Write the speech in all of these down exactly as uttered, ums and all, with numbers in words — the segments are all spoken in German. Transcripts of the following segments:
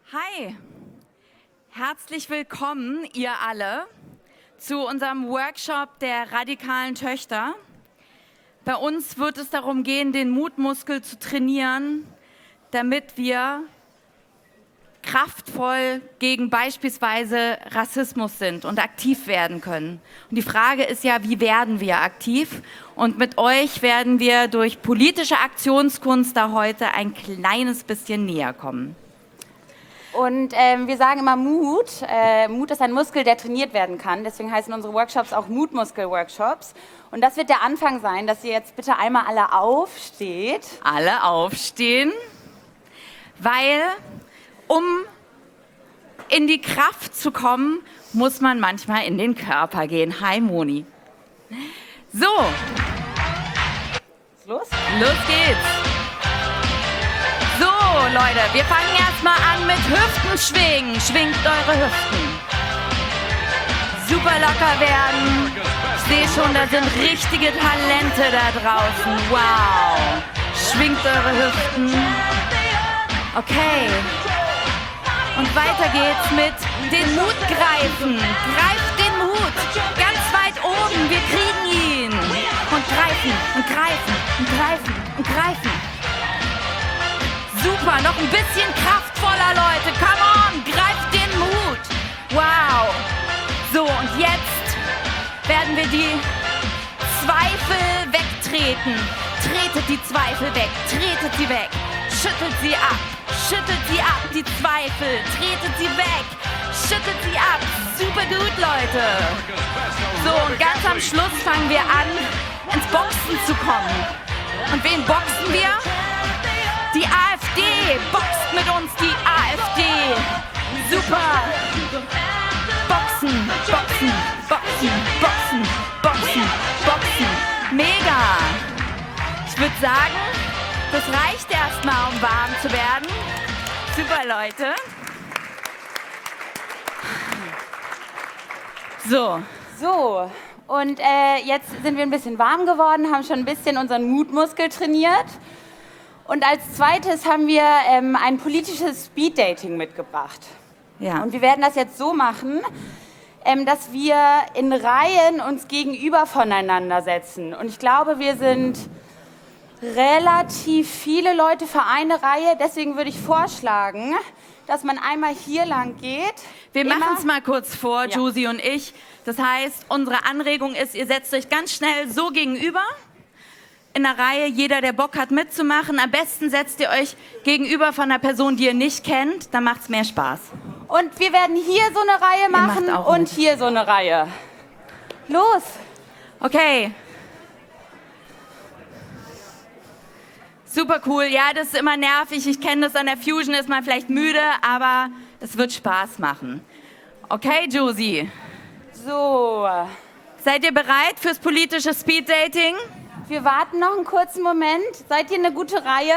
Hi, herzlich willkommen ihr alle zu unserem Workshop der radikalen Töchter. Bei uns wird es darum gehen, den Mutmuskel zu trainieren, damit wir kraftvoll gegen beispielsweise Rassismus sind und aktiv werden können. Und die Frage ist ja, wie werden wir aktiv? Und mit euch werden wir durch politische Aktionskunst da heute ein kleines bisschen näher kommen. Und ähm, wir sagen immer Mut. Äh, Mut ist ein Muskel, der trainiert werden kann. Deswegen heißen unsere Workshops auch Mutmuskel-Workshops. Und das wird der Anfang sein, dass ihr jetzt bitte einmal alle aufsteht. Alle aufstehen, weil um in die Kraft zu kommen, muss man manchmal in den Körper gehen. Hi Moni. So. Los? Los geht's. So, Leute, wir fangen erstmal an mit Hüftenschwingen. Schwingt eure Hüften. Super locker werden. Ich sehe schon, da sind richtige Talente da draußen. Wow. Schwingt eure Hüften. Okay. Und weiter geht's mit den Mut greifen. Greift den Mut. Ganz weit oben. Wir kriegen ihn. Und greifen und greifen und greifen und greifen. Super, noch ein bisschen kraftvoller, Leute. Come on, greift den Mut. Wow. So, und jetzt werden wir die Zweifel wegtreten. Tretet die Zweifel weg, tretet sie weg. Schüttelt sie ab, schüttelt sie ab, die Zweifel. Tretet sie weg, schüttelt sie ab. Super gut, Leute. So, und ganz am Schluss fangen wir an, ins Boxen zu kommen. Und wen boxen wir? Die AfD boxt mit uns, die AfD. Super. Boxen, boxen, boxen, boxen, boxen, boxen. Mega. Ich würde sagen, das reicht erstmal, um warm zu werden. Super, Leute. So. So, und äh, jetzt sind wir ein bisschen warm geworden, haben schon ein bisschen unseren Mutmuskel trainiert. Und als zweites haben wir ähm, ein politisches Speeddating mitgebracht. Ja. Und wir werden das jetzt so machen, ähm, dass wir in Reihen uns gegenüber voneinander setzen. Und ich glaube, wir sind relativ viele Leute für eine Reihe. Deswegen würde ich vorschlagen, dass man einmal hier lang geht. Wir machen es mal kurz vor, Ja. Josie und ich. Das heißt, unsere Anregung ist, ihr setzt euch ganz schnell so gegenüber. In der Reihe, jeder, der Bock hat mitzumachen. Am besten setzt ihr euch gegenüber von einer Person, die ihr nicht kennt. Dann macht es mehr Spaß. Und wir werden hier so eine Reihe machen macht auch und mit. hier so eine Reihe. Los! Okay. Super cool. Ja, das ist immer nervig. Ich kenne das, an der Fusion ist man vielleicht müde, aber es wird Spaß machen. Okay, Josie. So, Seid ihr bereit fürs politische Speeddating? wir warten noch einen kurzen Moment. Seid ihr eine gute Reihe?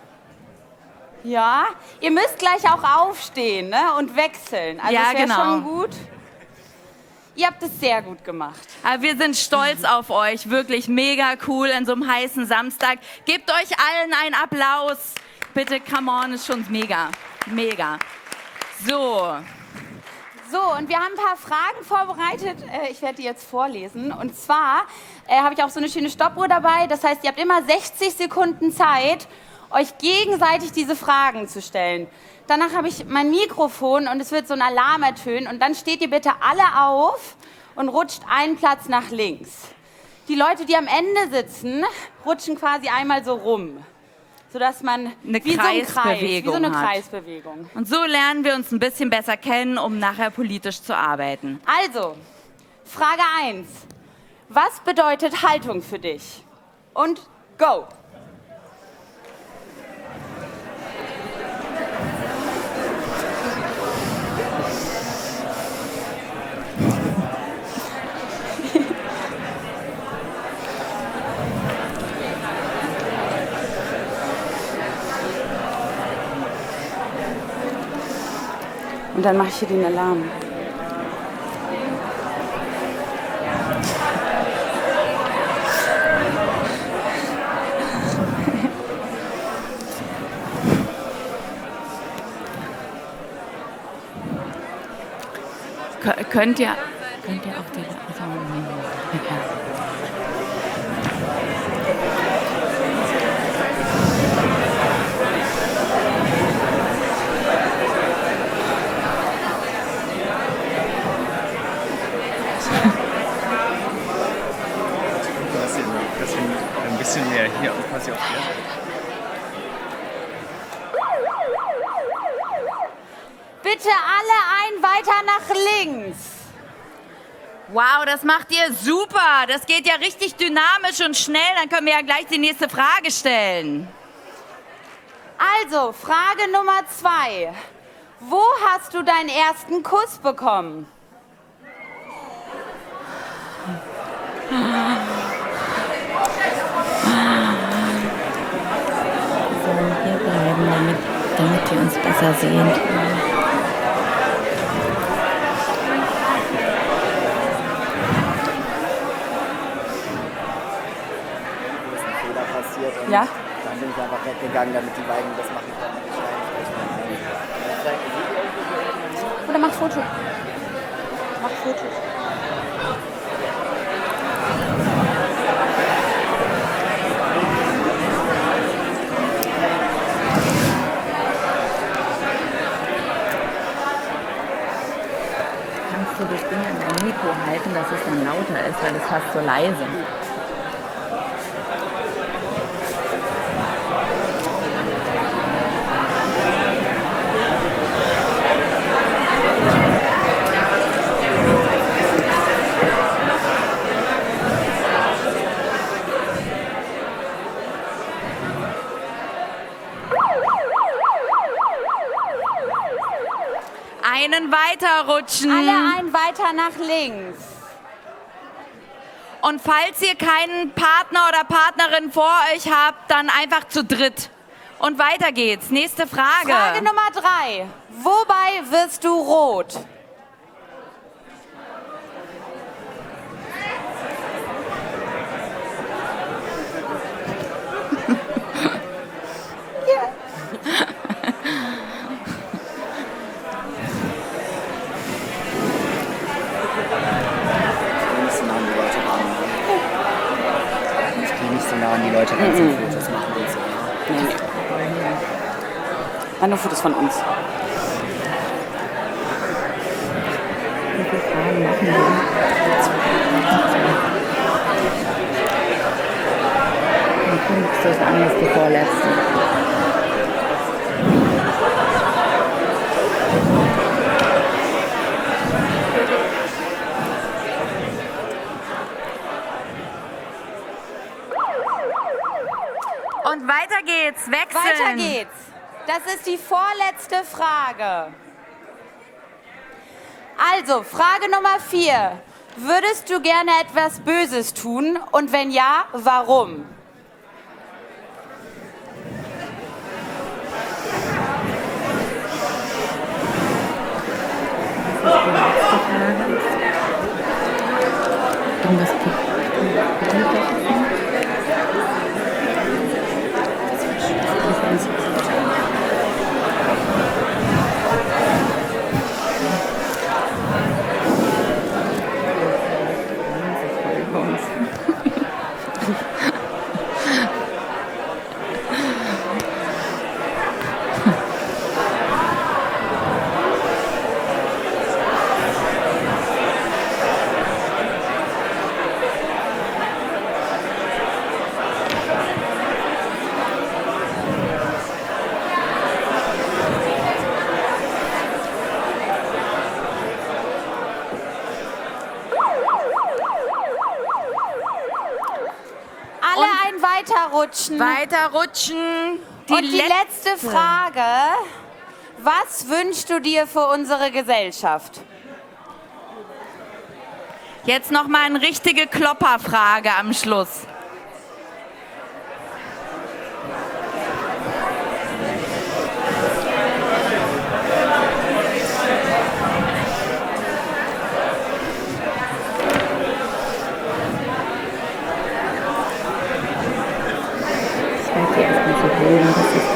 Ja. Ihr müsst gleich auch aufstehen, ne? Und wechseln. Also Ja, das wäre genau. schon gut. Ihr habt es sehr gut gemacht. Aber wir sind stolz auf euch. Wirklich mega cool an so einem heißen Samstag. Gebt euch allen einen Applaus. Bitte, come on, ist schon mega. Mega. So. So, und wir haben ein paar Fragen vorbereitet. Äh, Ich werde die jetzt vorlesen. Und zwar äh, habe ich auch so eine schöne Stoppuhr dabei. Das heißt, ihr habt immer sechzig Sekunden Zeit, euch gegenseitig diese Fragen zu stellen. Danach habe ich mein Mikrofon und es wird so ein Alarm ertönen. Und dann steht ihr bitte alle auf und rutscht einen Platz nach links. Die Leute, die am Ende sitzen, rutschen quasi einmal so rum. Sodass man Eine wie so ein Kreis, wie Kreisbewegung so eine hat. Kreisbewegung. Und so lernen wir uns ein bisschen besser kennen, um nachher politisch zu arbeiten. Also, Frage eins. Was bedeutet Haltung für dich? Und go! Und dann mache ich hier den Alarm. könnt ihr, könnt ihr auch die... Also, ja. Ein bisschen mehr hier und quasi auf der Seite. Bitte alle ein weiter nach links. Wow, das macht ihr super. Das geht ja richtig dynamisch und schnell. Dann können wir ja gleich die nächste Frage stellen. Also, Frage Nummer zwei. Wo hast du deinen ersten Kuss bekommen? So, hier bleiben, damit, damit ihr uns besser seht. Und Ja? dann bin ich einfach weggegangen, damit die beiden das machen können. Oder mach Foto. Mach Foto. Kannst du das Ding an dein Mikro halten, dass es dann lauter ist, weil es fast so leise. Einen weiterrutschen. Alle ein weiter nach links. Und falls ihr keinen Partner oder Partnerin vor euch habt, dann einfach zu dritt. Und weiter geht's. Nächste Frage. Frage Nummer drei. Wobei wirst du rot? Die Leute dann zum Fotos machen und so. Nee, nee. Ja, nur Fotos von uns. Wie viele Fragen machen wir? Dann guckst du es an, das ist die vorletzte. Und weiter geht's, wechseln. Weiter geht's. Das ist die vorletzte Frage. Also, Frage Nummer vier. Würdest du gerne etwas Böses tun? Und wenn ja, warum? Irgendwas Alle ein weiterrutschen. Weiterrutschen. Die Und die letzte Frage. Was wünschst du dir für unsere Gesellschaft? Jetzt noch mal eine richtige Klopperfrage am Schluss. Ich werde dir erstmal so bilden, dass ich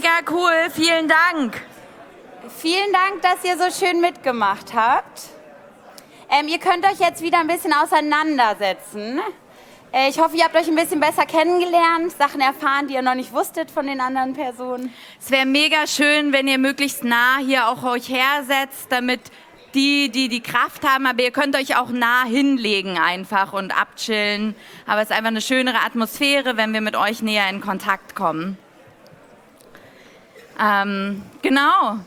Mega cool, vielen Dank. Vielen Dank, dass ihr so schön mitgemacht habt. Ähm, ihr könnt euch jetzt wieder ein bisschen auseinandersetzen. Äh, ich hoffe, ihr habt euch ein bisschen besser kennengelernt, Sachen erfahren, die ihr noch nicht wusstet von den anderen Personen. Es wäre mega schön, wenn ihr möglichst nah hier auch euch hersetzt, damit die, die die Kraft haben, aber ihr könnt euch auch nah hinlegen einfach und abchillen. Aber es ist einfach eine schönere Atmosphäre, wenn wir mit euch näher in Kontakt kommen. Ähm, genau.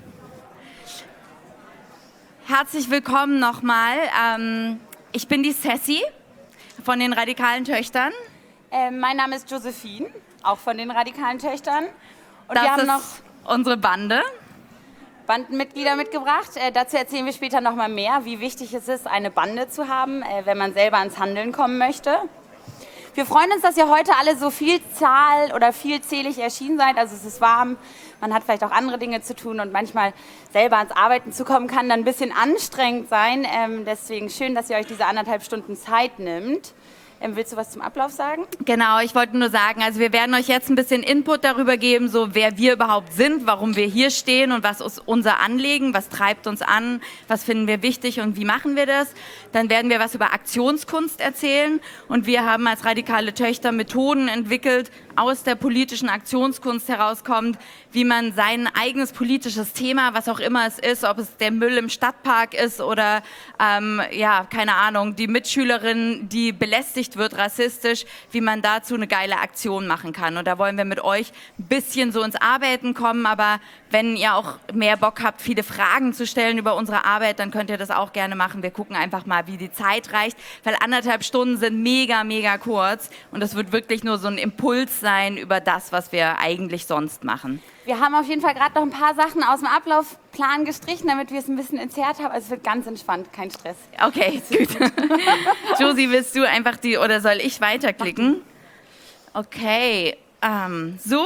Herzlich willkommen nochmal. Ähm, ich bin die Sassy von den Radikalen Töchtern. Äh, mein Name ist Josephine, auch von den Radikalen Töchtern. Und Das wir haben ist noch unsere Bande. Bandenmitglieder mitgebracht. Äh, dazu erzählen wir später noch mal mehr, wie wichtig es ist, eine Bande zu haben, äh, wenn man selber ans Handeln kommen möchte. Wir freuen uns, dass ihr heute alle so vielzahl oder vielzählig erschienen seid. Also es ist warm, man hat vielleicht auch andere Dinge zu tun und manchmal selber ans Arbeiten zu kommen, kann dann ein bisschen anstrengend sein. Ähm, deswegen schön, dass ihr euch diese anderthalb Stunden Zeit nimmt. Ähm, willst du was zum Ablauf sagen? Genau, ich wollte nur sagen, also wir werden euch jetzt ein bisschen Input darüber geben, so wer wir überhaupt sind, warum wir hier stehen und was ist unser Anliegen, was treibt uns an, was finden wir wichtig und wie machen wir das. Dann werden wir was über Aktionskunst erzählen und wir haben als Radikale Töchter Methoden entwickelt, aus der politischen Aktionskunst herauskommt, wie man sein eigenes politisches Thema, was auch immer es ist, ob es der Müll im Stadtpark ist oder, ähm, ja, keine Ahnung, die Mitschülerin, die belästigt wird rassistisch, wie man dazu eine geile Aktion machen kann. Und da wollen wir mit euch ein bisschen so ins Arbeiten kommen, aber wenn ihr auch mehr Bock habt, viele Fragen zu stellen über unsere Arbeit, dann könnt ihr das auch gerne machen. Wir gucken einfach mal, wie die Zeit reicht, weil anderthalb Stunden sind mega, mega kurz und das wird wirklich nur so ein Impuls sein über das, was wir eigentlich sonst machen. Wir haben auf jeden Fall gerade noch ein paar Sachen aus dem Ablaufplan gestrichen, damit wir es ein bisschen entzerrt haben. Also es wird ganz entspannt, kein Stress. Okay, gut. Josie, willst du einfach die, oder soll ich weiterklicken? Okay, ähm, so,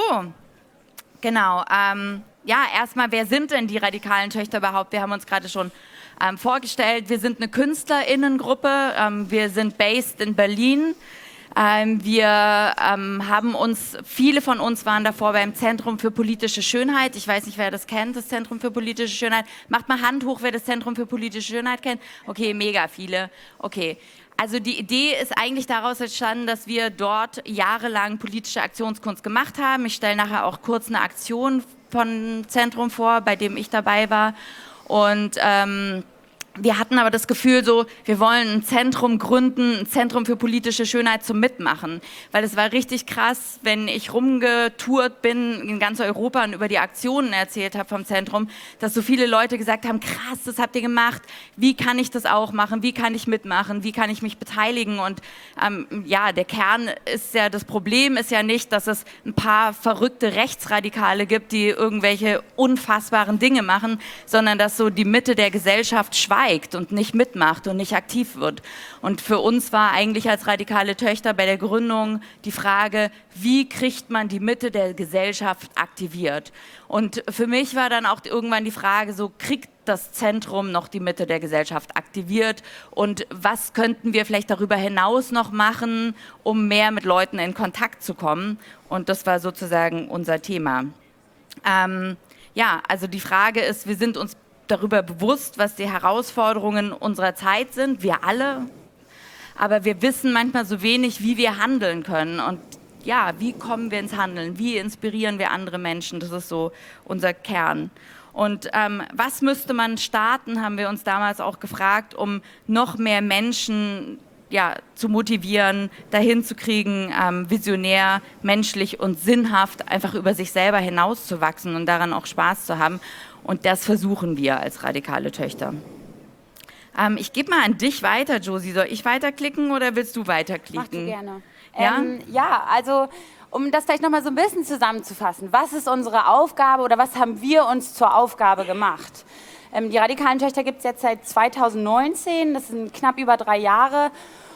genau. Ähm, ja, erstmal, wer sind denn die Radikalen Töchter überhaupt? Wir haben uns gerade schon ähm, vorgestellt. Wir sind eine KünstlerInnengruppe. Ähm, wir sind based in Berlin. Ähm, wir ähm, haben uns, viele von uns waren davor beim Zentrum für politische Schönheit. Ich weiß nicht, wer das kennt, das Zentrum für politische Schönheit. Macht mal Hand hoch, wer das Zentrum für politische Schönheit kennt. Okay, mega viele. Okay. Also die Idee ist eigentlich daraus entstanden, dass wir dort jahrelang politische Aktionskunst gemacht haben. Ich stelle nachher auch kurz eine Aktion von Zentrum vor, bei dem ich dabei war. Und ähm, wir hatten aber das Gefühl so, wir wollen ein Zentrum gründen, ein Zentrum für politische Schönheit zum Mitmachen. Weil es war richtig krass, wenn ich rumgetourt bin in ganz Europa und über die Aktionen erzählt habe vom Zentrum, dass so viele Leute gesagt haben, krass, das habt ihr gemacht, wie kann ich das auch machen, wie kann ich mitmachen, wie kann ich mich beteiligen? Und ähm, ja, der Kern ist ja, das Problem ist ja nicht, dass es ein paar verrückte Rechtsradikale gibt, die irgendwelche unfassbaren Dinge machen, sondern dass so die Mitte der Gesellschaft schweigt und nicht mitmacht und nicht aktiv wird. Und für uns war eigentlich als Radikale Töchter bei der Gründung die Frage, wie kriegt man die Mitte der Gesellschaft aktiviert? Und für mich war dann auch irgendwann die Frage, so kriegt das Zentrum noch die Mitte der Gesellschaft aktiviert und was könnten wir vielleicht darüber hinaus noch machen, um mehr mit Leuten in Kontakt zu kommen? Und das war sozusagen unser Thema. Ähm, ja, also die Frage ist, wir sind uns darüber bewusst, was die Herausforderungen unserer Zeit sind, wir alle, aber wir wissen manchmal so wenig, wie wir handeln können und ja, wie kommen wir ins Handeln, wie inspirieren wir andere Menschen, das ist so unser Kern. Und ähm, was müsste man starten, haben wir uns damals auch gefragt, um noch mehr Menschen ja, zu motivieren, dahin zu kriegen, ähm, visionär, menschlich und sinnhaft einfach über sich selber hinauszuwachsen und daran auch Spaß zu haben. Und das versuchen wir als Radikale Töchter. Ähm, ich gebe mal an dich weiter, Josie. Soll ich weiterklicken oder willst du weiterklicken? Mach du gerne. Ja, ähm, ja also um das vielleicht nochmal so ein bisschen zusammenzufassen. Was ist unsere Aufgabe oder was haben wir uns zur Aufgabe gemacht? Ähm, die Radikalen Töchter gibt es jetzt seit zweitausendneunzehn, das sind knapp über drei Jahre.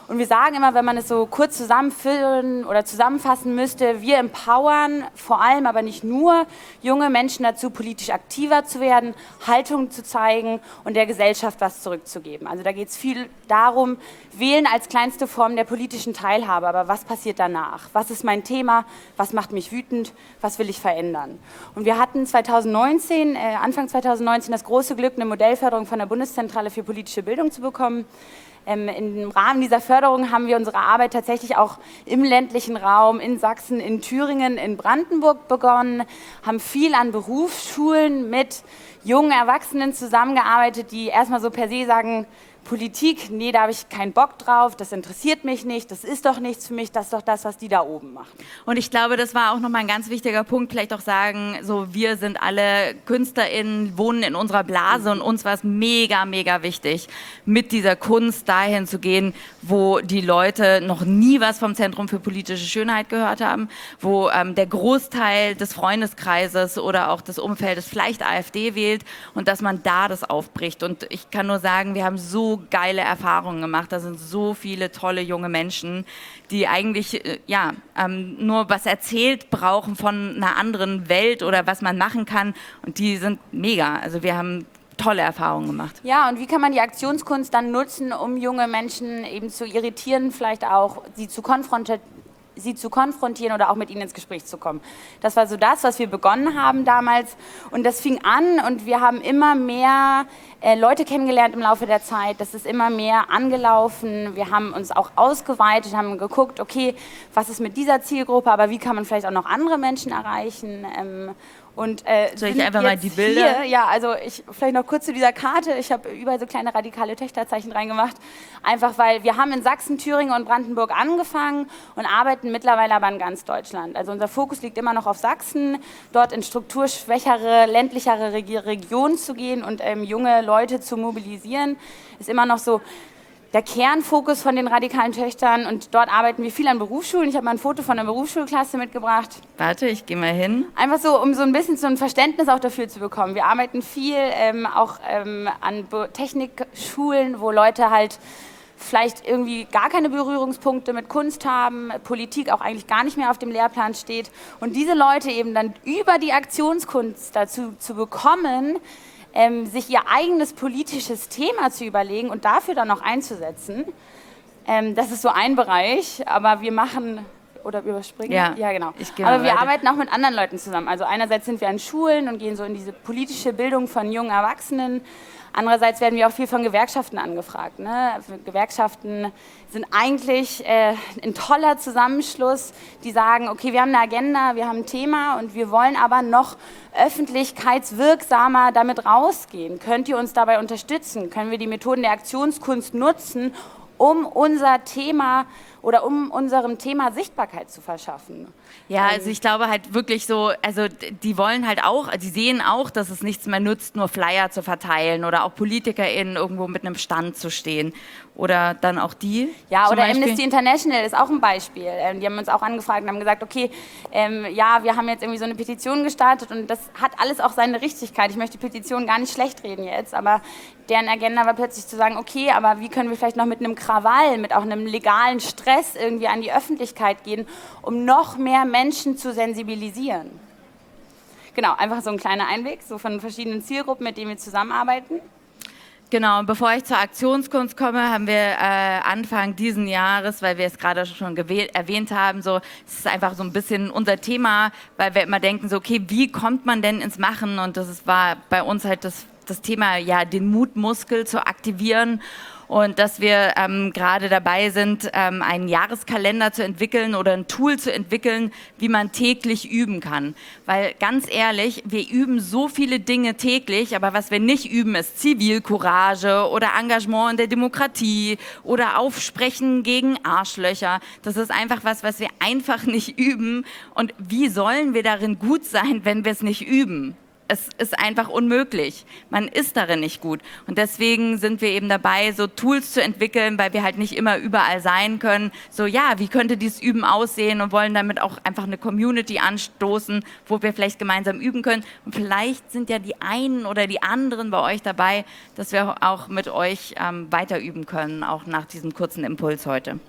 Und wir sagen immer, wenn man es so kurz zusammenführen oder zusammenfassen müsste, wir empowern vor allem, aber nicht nur, junge Menschen dazu, politisch aktiver zu werden, Haltung zu zeigen und der Gesellschaft was zurückzugeben. Also da geht es viel darum, wählen als kleinste Form der politischen Teilhabe. Aber was passiert danach? Was ist mein Thema? Was macht mich wütend? Was will ich verändern? Und wir hatten zweitausendneunzehn, äh, Anfang zweitausendneunzehn das große Glück, eine Modellförderung von der Bundeszentrale für politische Bildung zu bekommen. Ähm, Im Rahmen dieser Förderung haben wir unsere Arbeit tatsächlich auch im ländlichen Raum, in Sachsen, in Thüringen, in Brandenburg begonnen, haben viel an Berufsschulen mit jungen Erwachsenen zusammengearbeitet, die erstmal so per se sagen, Politik, nee, da habe ich keinen Bock drauf, das interessiert mich nicht, das ist doch nichts für mich, das ist doch das, was die da oben machen. Und ich glaube, das war auch nochmal ein ganz wichtiger Punkt, vielleicht auch sagen, so wir sind alle KünstlerInnen, wohnen in unserer Blase und uns war es mega, mega wichtig, mit dieser Kunst dahin zu gehen, wo die Leute noch nie was vom Zentrum für politische Schönheit gehört haben, wo ähm, der Großteil des Freundeskreises oder auch des Umfeldes vielleicht AfD wählt und dass man da das aufbricht. Und ich kann nur sagen, wir haben so geile Erfahrungen gemacht. Da sind so viele tolle junge Menschen, die eigentlich äh, ja, ähm, nur was erzählt brauchen von einer anderen Welt oder was man machen kann. Und die sind mega. Also wir haben tolle Erfahrungen gemacht. Ja, und wie kann man die Aktionskunst dann nutzen, um junge Menschen eben zu irritieren, vielleicht auch sie zu konfrontieren, sie zu konfrontieren oder auch mit ihnen ins Gespräch zu kommen. Das war so das, was wir begonnen haben damals und das fing an und wir haben immer mehr äh, Leute kennengelernt im Laufe der Zeit, das ist immer mehr angelaufen, wir haben uns auch ausgeweitet, haben geguckt, okay, was ist mit dieser Zielgruppe, aber wie kann man vielleicht auch noch andere Menschen erreichen, ähm, und, äh, soll ich einfach mal die Bilder? Hier, ja, also ich, vielleicht noch kurz zu dieser Karte. Ich habe überall so kleine radikale Töchterzeichen reingemacht. Einfach weil wir haben in Sachsen, Thüringen und Brandenburg angefangen und arbeiten mittlerweile aber in ganz Deutschland. Also unser Fokus liegt immer noch auf Sachsen, dort in strukturschwächere, ländlichere Reg- Regionen zu gehen und ähm, junge Leute zu mobilisieren. Ist immer noch so der Kernfokus von den radikalen Töchtern und dort arbeiten wir viel an Berufsschulen. Ich habe mal ein Foto von einer Berufsschulklasse mitgebracht. Warte, ich gehe mal hin. Einfach so, um so ein bisschen so ein Verständnis auch dafür zu bekommen. Wir arbeiten viel ähm, auch ähm, an Be- Technikschulen, wo Leute halt vielleicht irgendwie gar keine Berührungspunkte mit Kunst haben, Politik auch eigentlich gar nicht mehr auf dem Lehrplan steht. Und diese Leute eben dann über die Aktionskunst dazu zu bekommen, Ähm, sich ihr eigenes politisches Thema zu überlegen und dafür dann noch einzusetzen. Ähm, das ist so ein Bereich, aber wir machen, oder überspringen? Ja, ja genau. ich gehe aber wir weiter. arbeiten auch mit anderen Leuten zusammen. Also einerseits sind wir an Schulen und gehen so in diese politische Bildung von jungen Erwachsenen. Andererseits werden wir auch viel von Gewerkschaften angefragt. Ne? Gewerkschaften sind eigentlich äh, ein toller Zusammenschluss, die sagen, okay, wir haben eine Agenda, wir haben ein Thema und wir wollen aber noch öffentlichkeitswirksamer damit rausgehen. Könnt ihr uns dabei unterstützen? Können wir die Methoden der Aktionskunst nutzen, um unser Thema oder um unserem Thema Sichtbarkeit zu verschaffen? Ja, also ich glaube halt wirklich so, also die wollen halt auch, die sehen auch, dass es nichts mehr nützt, nur Flyer zu verteilen oder auch PolitikerInnen irgendwo mit einem Stand zu stehen. Oder dann auch die? Ja, zum oder Beispiel? Amnesty International ist auch ein Beispiel. Ähm, die haben uns auch angefragt und haben gesagt, okay, ähm, ja, wir haben jetzt irgendwie so eine Petition gestartet und das hat alles auch seine Richtigkeit. Ich möchte die Petition gar nicht schlecht reden jetzt, aber deren Agenda war plötzlich zu sagen, okay, aber wie können wir vielleicht noch mit einem Krawall, mit auch einem legalen Stress irgendwie an die Öffentlichkeit gehen, um noch mehr Menschen zu sensibilisieren. Genau, einfach so ein kleiner Einblick, so von verschiedenen Zielgruppen, mit denen wir zusammenarbeiten. Genau, und bevor ich zur Aktionskunst komme, haben wir äh, Anfang diesen Jahres, weil wir es gerade schon gewäh- erwähnt haben, so, es ist einfach so ein bisschen unser Thema, weil wir immer denken, so, okay, wie kommt man denn ins Machen? Und das ist, war bei uns halt das, das Thema, ja, den Mutmuskel zu aktivieren. Und dass wir ähm, gerade dabei sind, ähm, einen Jahreskalender zu entwickeln oder ein Tool zu entwickeln, wie man täglich üben kann. Weil ganz ehrlich, wir üben so viele Dinge täglich, aber was wir nicht üben, ist Zivilcourage oder Engagement in der Demokratie oder Aufsprechen gegen Arschlöcher. Das ist einfach was, was wir einfach nicht üben. Und wie sollen wir darin gut sein, wenn wir es nicht üben? es ist einfach unmöglich. Man ist darin nicht gut. Und deswegen sind wir eben dabei, so Tools zu entwickeln, weil wir halt nicht immer überall sein können. So, ja, wie könnte dieses Üben aussehen und wollen damit auch einfach eine Community anstoßen, wo wir vielleicht gemeinsam üben können. Und vielleicht sind ja die einen oder die anderen bei euch dabei, dass wir auch mit euch ähm, weiter üben können, auch nach diesem kurzen Impuls heute.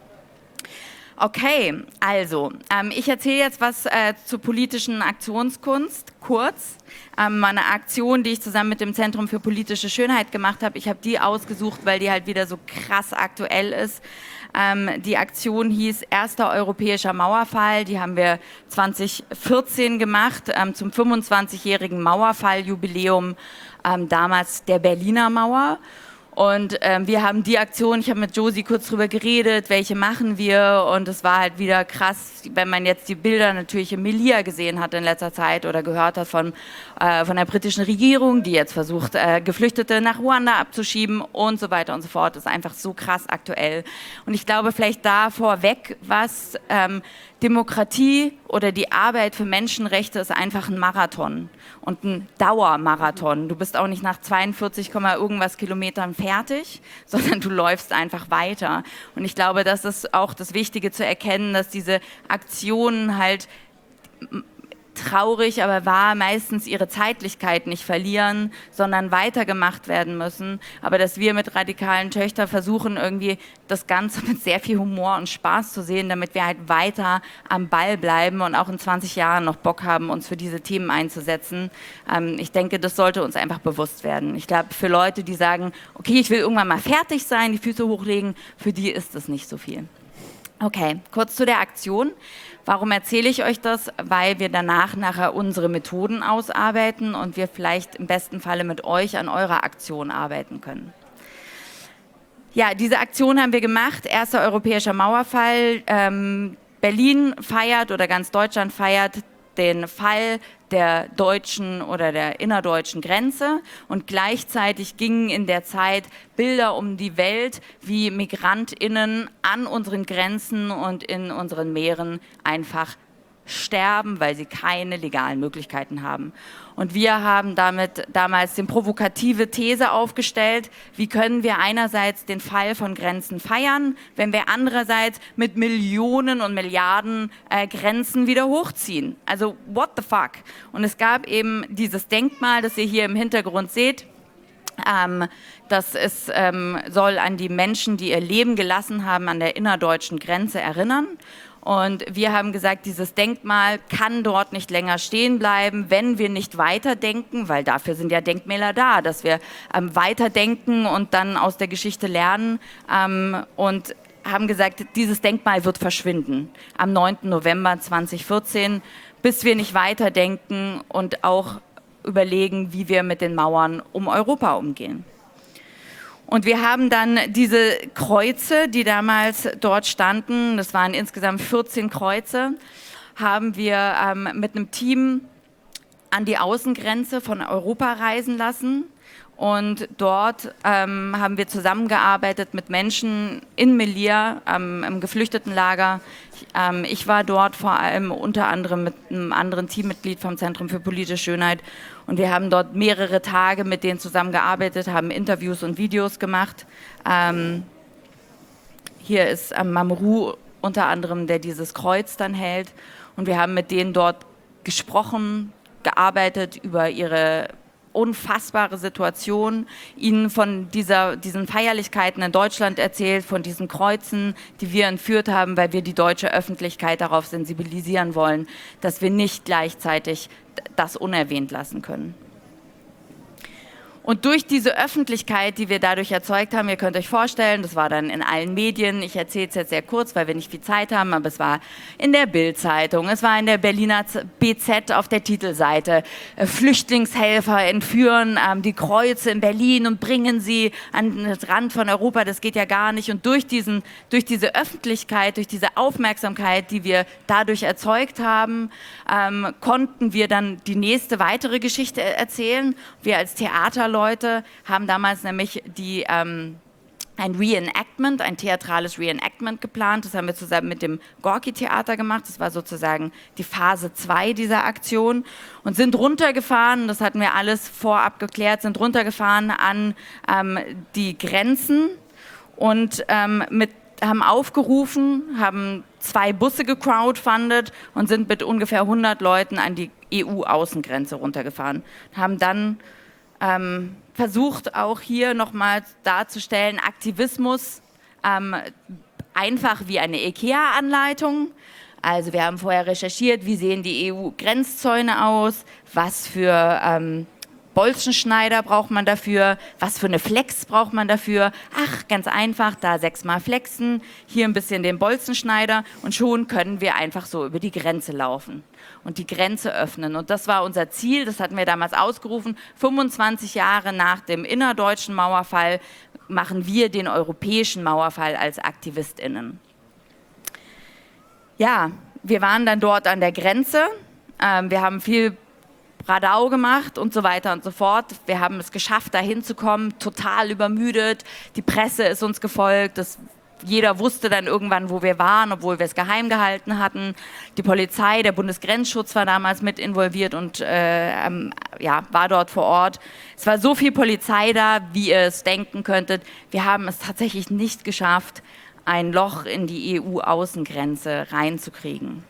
Okay, also, ähm, ich erzähle jetzt was äh, zur politischen Aktionskunst, kurz. Ähm, eine Aktion, die ich zusammen mit dem Zentrum für politische Schönheit gemacht habe. Ich habe die ausgesucht, weil die halt wieder so krass aktuell ist. Ähm, die Aktion hieß Erster Europäischer Mauerfall. Die haben wir zwanzig vierzehn gemacht, ähm, zum fünfundzwanzigjährigen Mauerfalljubiläum, ähm, damals der Berliner Mauer. Und ähm, wir haben die Aktion, ich habe mit Josie kurz drüber geredet, welche machen wir, und es war halt wieder krass, wenn man jetzt die Bilder natürlich in Melilla gesehen hat in letzter Zeit oder gehört hat von, äh, von der britischen Regierung, die jetzt versucht, äh, Geflüchtete nach Ruanda abzuschieben und so weiter und so fort. Das ist einfach so krass aktuell. Und ich glaube, vielleicht da vorweg, was ähm, Demokratie oder die Arbeit für Menschenrechte ist einfach ein Marathon und ein Dauermarathon. Du bist auch nicht nach zweiundvierzig, irgendwas Kilometern fertig, sondern du läufst einfach weiter. Und ich glaube, das ist auch das Wichtige zu erkennen, dass diese Aktionen halt traurig, aber wahr, meistens ihre Zeitlichkeit nicht verlieren, sondern weitergemacht werden müssen. Aber dass wir mit radikalen Töchtern versuchen, irgendwie das Ganze mit sehr viel Humor und Spaß zu sehen, damit wir halt weiter am Ball bleiben und auch in zwanzig Jahren noch Bock haben, uns für diese Themen einzusetzen. Ähm, ich denke, das sollte uns einfach bewusst werden. Ich glaube, für Leute, die sagen, okay, ich will irgendwann mal fertig sein, die Füße hochlegen, für die ist es nicht so viel. Okay, kurz zu der Aktion. Warum erzähle ich euch das? Weil wir danach nachher unsere Methoden ausarbeiten und wir vielleicht im besten Falle mit euch an eurer Aktion arbeiten können. Ja, diese Aktion haben wir gemacht. Erster Europäischer Mauerfall. Ähm, Berlin feiert oder ganz Deutschland feiert den Fall der deutschen oder der innerdeutschen Grenze, und gleichzeitig gingen in der Zeit Bilder um die Welt, wie MigrantInnen an unseren Grenzen und in unseren Meeren einfach sterben, weil sie keine legalen Möglichkeiten haben. Und wir haben damit damals die provokative These aufgestellt, wie können wir einerseits den Fall von Grenzen feiern, wenn wir andererseits mit Millionen und Milliarden äh, Grenzen wieder hochziehen. Also what the fuck? Und es gab eben dieses Denkmal, das ihr hier im Hintergrund seht. Ähm, das ist, ähm, soll an die Menschen, die ihr Leben gelassen haben, an der innerdeutschen Grenze erinnern. Und wir haben gesagt, dieses Denkmal kann dort nicht länger stehen bleiben, wenn wir nicht weiterdenken, weil dafür sind ja Denkmäler da, dass wir ähm, weiterdenken und dann aus der Geschichte lernen, ähm, und haben gesagt, dieses Denkmal wird verschwinden am neunten November zweitausendvierzehn, bis wir nicht weiterdenken und auch überlegen, wie wir mit den Mauern um Europa umgehen. Und wir haben dann diese Kreuze, die damals dort standen, das waren insgesamt vierzehn Kreuze, haben wir ähm, mit einem Team an die Außengrenze von Europa reisen lassen. Und dort ähm, haben wir zusammengearbeitet mit Menschen in Melilla, ähm, im Geflüchtetenlager. Ich, ähm, ich war dort vor allem unter anderem mit einem anderen Teammitglied vom Zentrum für politische Schönheit. Und wir haben dort mehrere Tage mit denen zusammengearbeitet, haben Interviews und Videos gemacht. Ähm, hier ist ähm, Mamrou unter anderem, der dieses Kreuz dann hält. Und wir haben mit denen dort gesprochen, gearbeitet über ihre unfassbare Situation, ihnen von dieser, diesen Feierlichkeiten in Deutschland erzählt, von diesen Kreuzen, die wir entführt haben, weil wir die deutsche Öffentlichkeit darauf sensibilisieren wollen, dass wir nicht gleichzeitig das unerwähnt lassen können. Und durch diese Öffentlichkeit, die wir dadurch erzeugt haben, ihr könnt euch vorstellen, das war dann in allen Medien, ich erzähle es jetzt sehr kurz, weil wir nicht viel Zeit haben, aber es war in der Bild-Zeitung, es war in der Berliner B Z auf der Titelseite, äh, Flüchtlingshelfer entführen ähm, die Kreuze in Berlin und bringen sie an den Rand von Europa, das geht ja gar nicht. Und durch, diesen, durch diese Öffentlichkeit, durch diese Aufmerksamkeit, die wir dadurch erzeugt haben, ähm, konnten wir dann die nächste weitere Geschichte erzählen. Wir als Theater Leute haben damals nämlich die, ähm, ein Reenactment, ein theatrales Reenactment geplant. Das haben wir zusammen mit dem Gorki-Theater gemacht. Das war sozusagen die Phase zwei dieser Aktion und sind runtergefahren, das hatten wir alles vorab geklärt, sind runtergefahren an ähm, die Grenzen und ähm, mit, haben aufgerufen, haben zwei Busse gecrowdfundet und sind mit ungefähr hundert Leuten an die E U-Außengrenze runtergefahren. Haben dann ähm, versucht, auch hier nochmal darzustellen, Aktivismus ähm, einfach wie eine IKEA-Anleitung. Also wir haben vorher recherchiert, wie sehen die E U-Grenzzäune aus, was für ähm, Bolzenschneider braucht man dafür, was für eine Flex braucht man dafür. Ach, ganz einfach, da sechsmal flexen, hier ein bisschen den Bolzenschneider und schon können wir einfach so über die Grenze laufen und die Grenze öffnen. Und das war unser Ziel, das hatten wir damals ausgerufen. fünfundzwanzig Jahre nach dem innerdeutschen Mauerfall machen wir den europäischen Mauerfall als AktivistInnen. Ja, wir waren dann dort an der Grenze, ähm, wir haben viel Radau gemacht und so weiter und so fort. Wir haben es geschafft, da hinzukommen, total übermüdet. Die Presse ist uns gefolgt. Das, jeder wusste dann irgendwann, wo wir waren, obwohl wir es geheim gehalten hatten. Die Polizei, der Bundesgrenzschutz war damals mit involviert und äh, ähm, ja, war dort vor Ort. Es war so viel Polizei da, wie ihr es denken könntet. Wir haben es tatsächlich nicht geschafft, ein Loch in die E U-Außengrenze reinzukriegen.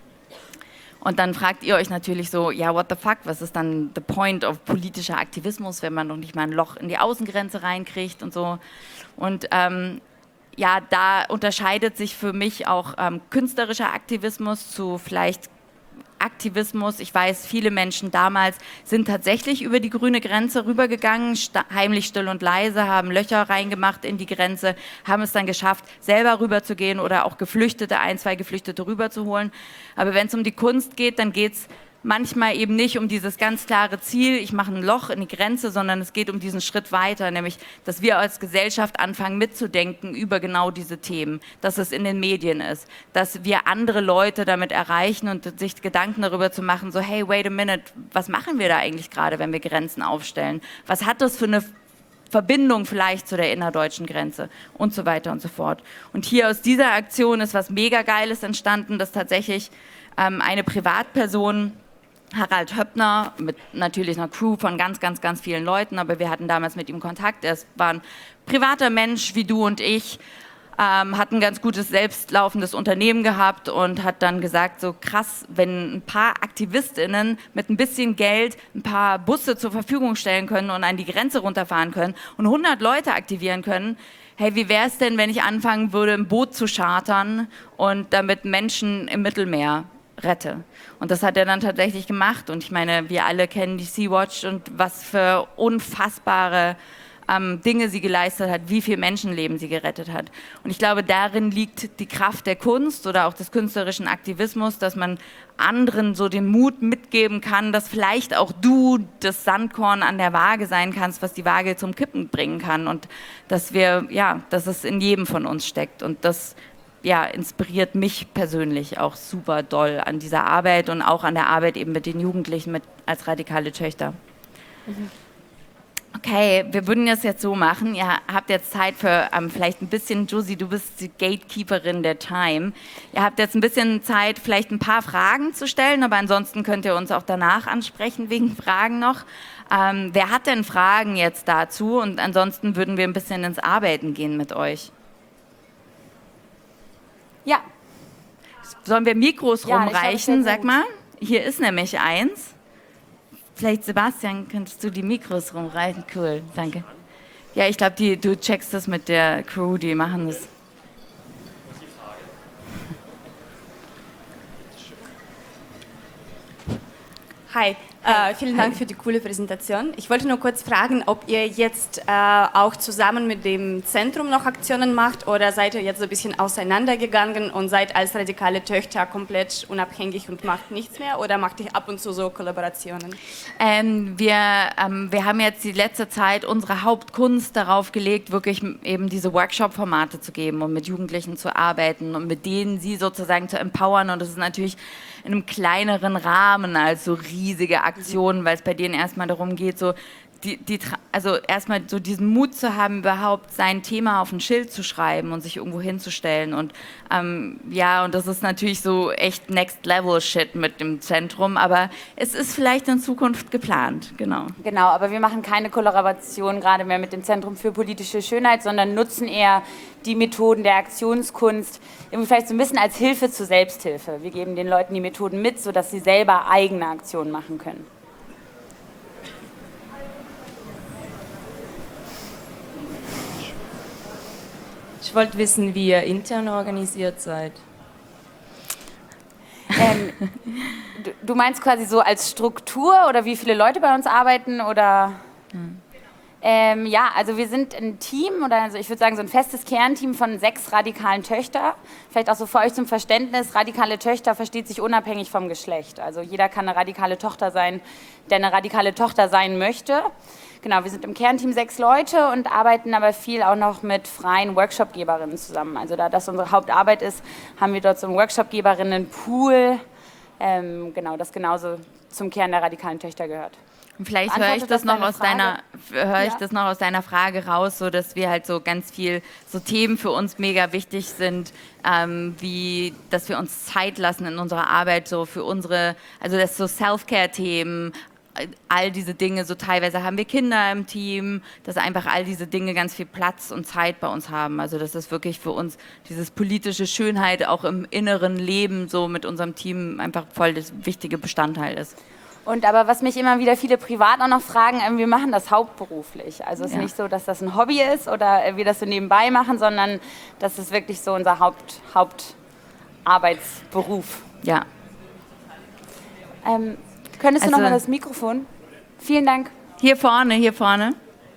Und dann fragt ihr euch natürlich so, ja, what the fuck, was ist dann the point of politischer Aktivismus, wenn man noch nicht mal ein Loch in die Außengrenze reinkriegt und so. Und ähm, ja, da unterscheidet sich für mich auch ähm, künstlerischer Aktivismus zu vielleicht Aktivismus. Ich weiß, viele Menschen damals sind tatsächlich über die grüne Grenze rübergegangen, heimlich, still und leise, haben Löcher reingemacht in die Grenze, haben es dann geschafft, selber rüberzugehen oder auch Geflüchtete, ein, zwei Geflüchtete rüberzuholen. Aber wenn es um die Kunst geht, dann geht es manchmal eben nicht um dieses ganz klare Ziel, ich mache ein Loch in die Grenze, sondern es geht um diesen Schritt weiter, nämlich, dass wir als Gesellschaft anfangen mitzudenken über genau diese Themen, dass es in den Medien ist, dass wir andere Leute damit erreichen und sich Gedanken darüber zu machen, so hey, wait a minute, was machen wir da eigentlich gerade, wenn wir Grenzen aufstellen? Was hat das für eine Verbindung vielleicht zu der innerdeutschen Grenze und so weiter und so fort. Und hier aus dieser Aktion ist was mega Geiles entstanden, dass tatsächlich ähm, eine Privatperson, Harald Höppner, mit natürlich einer Crew von ganz, ganz, ganz vielen Leuten, aber wir hatten damals mit ihm Kontakt. Er war ein privater Mensch wie du und ich, ähm, hat ein ganz gutes, selbstlaufendes Unternehmen gehabt und hat dann gesagt, so krass, wenn ein paar AktivistInnen mit ein bisschen Geld ein paar Busse zur Verfügung stellen können und an die Grenze runterfahren können und hundert Leute aktivieren können, hey, wie wäre es denn, wenn ich anfangen würde, ein Boot zu chartern und damit Menschen im Mittelmeer rette. Und das hat er dann tatsächlich gemacht. Und ich meine, wir alle kennen die Sea-Watch und was für unfassbare ähm, Dinge sie geleistet hat, wie viel Menschenleben sie gerettet hat. Und ich glaube, darin liegt die Kraft der Kunst oder auch des künstlerischen Aktivismus, dass man anderen so den Mut mitgeben kann, dass vielleicht auch du das Sandkorn an der Waage sein kannst, was die Waage zum Kippen bringen kann. Und dass wir, ja, dass es in jedem von uns steckt. Und das ja, inspiriert mich persönlich auch super doll an dieser Arbeit und auch an der Arbeit eben mit den Jugendlichen mit, als radikale Töchter. Mhm. Okay, wir würden das jetzt so machen. Ihr habt jetzt Zeit für ähm, vielleicht ein bisschen, Josie, du bist die Gatekeeperin der Time. Ihr habt jetzt ein bisschen Zeit, vielleicht ein paar Fragen zu stellen, aber ansonsten könnt ihr uns auch danach ansprechen wegen Fragen noch. Ähm, wer hat denn Fragen jetzt dazu? Und ansonsten würden wir ein bisschen ins Arbeiten gehen mit euch. Ja. Sollen wir Mikros ja, rumreichen? Sag mal, hier ist nämlich eins. Vielleicht, Sebastian, könntest du die Mikros rumreichen? Cool, danke. Ja, ich glaube, du checkst das mit der Crew, die machen das. Hi, äh, vielen Dank für die coole Präsentation. Ich wollte nur kurz fragen, ob ihr jetzt äh, auch zusammen mit dem Zentrum noch Aktionen macht oder seid ihr jetzt so ein bisschen auseinandergegangen und seid als radikale Töchter komplett unabhängig und macht nichts mehr oder macht ihr ab und zu so Kollaborationen? Ähm, wir, ähm, wir haben jetzt die letzte Zeit unsere Hauptkunst darauf gelegt, wirklich eben diese Workshop-Formate zu geben und mit Jugendlichen zu arbeiten und mit denen sie sozusagen zu empowern, und das ist natürlich in einem kleineren Rahmen als so riesige Aktionen, weil es bei denen erstmal darum geht, so die, die, also erstmal so diesen Mut zu haben, überhaupt sein Thema auf ein Schild zu schreiben und sich irgendwo hinzustellen. Und ähm, ja, und das ist natürlich so echt Next-Level-Shit mit dem Zentrum, aber es ist vielleicht in Zukunft geplant, genau. Genau, aber wir machen keine Kollaboration gerade mehr mit dem Zentrum für politische Schönheit, sondern nutzen eher die Methoden der Aktionskunst, irgendwie vielleicht so ein bisschen als Hilfe zur Selbsthilfe. Wir geben den Leuten die Methoden mit, sodass sie selber eigene Aktionen machen können. Ich wollte wissen, wie ihr intern organisiert seid. Ähm, du, du meinst quasi so als Struktur oder wie viele Leute bei uns arbeiten oder? Hm. Ähm, ja, also wir sind ein Team oder also ich würde sagen so ein festes Kernteam von sechs radikalen Töchtern. Vielleicht auch so für euch zum Verständnis, radikale Töchter versteht sich unabhängig vom Geschlecht. Also jeder kann eine radikale Tochter sein, der eine radikale Tochter sein möchte. Genau, wir sind im Kernteam sechs Leute und arbeiten aber viel auch noch mit freien Workshopgeberinnen zusammen. Also da das unsere Hauptarbeit ist, haben wir dort so einen Workshopgeberinnen-Pool. Ähm, genau, das genauso zum Kern der radikalen Töchter gehört. Und vielleicht höre ich das noch aus deiner, höre ich Ja. das noch aus deiner Frage raus, so dass wir halt so ganz viel so Themen für uns mega wichtig sind, ähm, wie dass wir uns Zeit lassen in unserer Arbeit, so für unsere, also das so Self-Care-Themen, all diese Dinge, so teilweise haben wir Kinder im Team, dass einfach all diese Dinge ganz viel Platz und Zeit bei uns haben. Also dass das wirklich für uns dieses politische Schönheit auch im inneren Leben so mit unserem Team einfach voll das wichtige Bestandteil ist. Und aber was mich immer wieder viele privat auch noch fragen, äh, wir machen das hauptberuflich. Also es ist Ja. nicht so, dass das ein Hobby ist oder äh, wir das so nebenbei machen, sondern das ist wirklich so unser Haupt, Hauptarbeitsberuf. Ja. Ähm, könntest du Also- noch mal das Mikrofon? Vielen Dank. Hier vorne, hier vorne.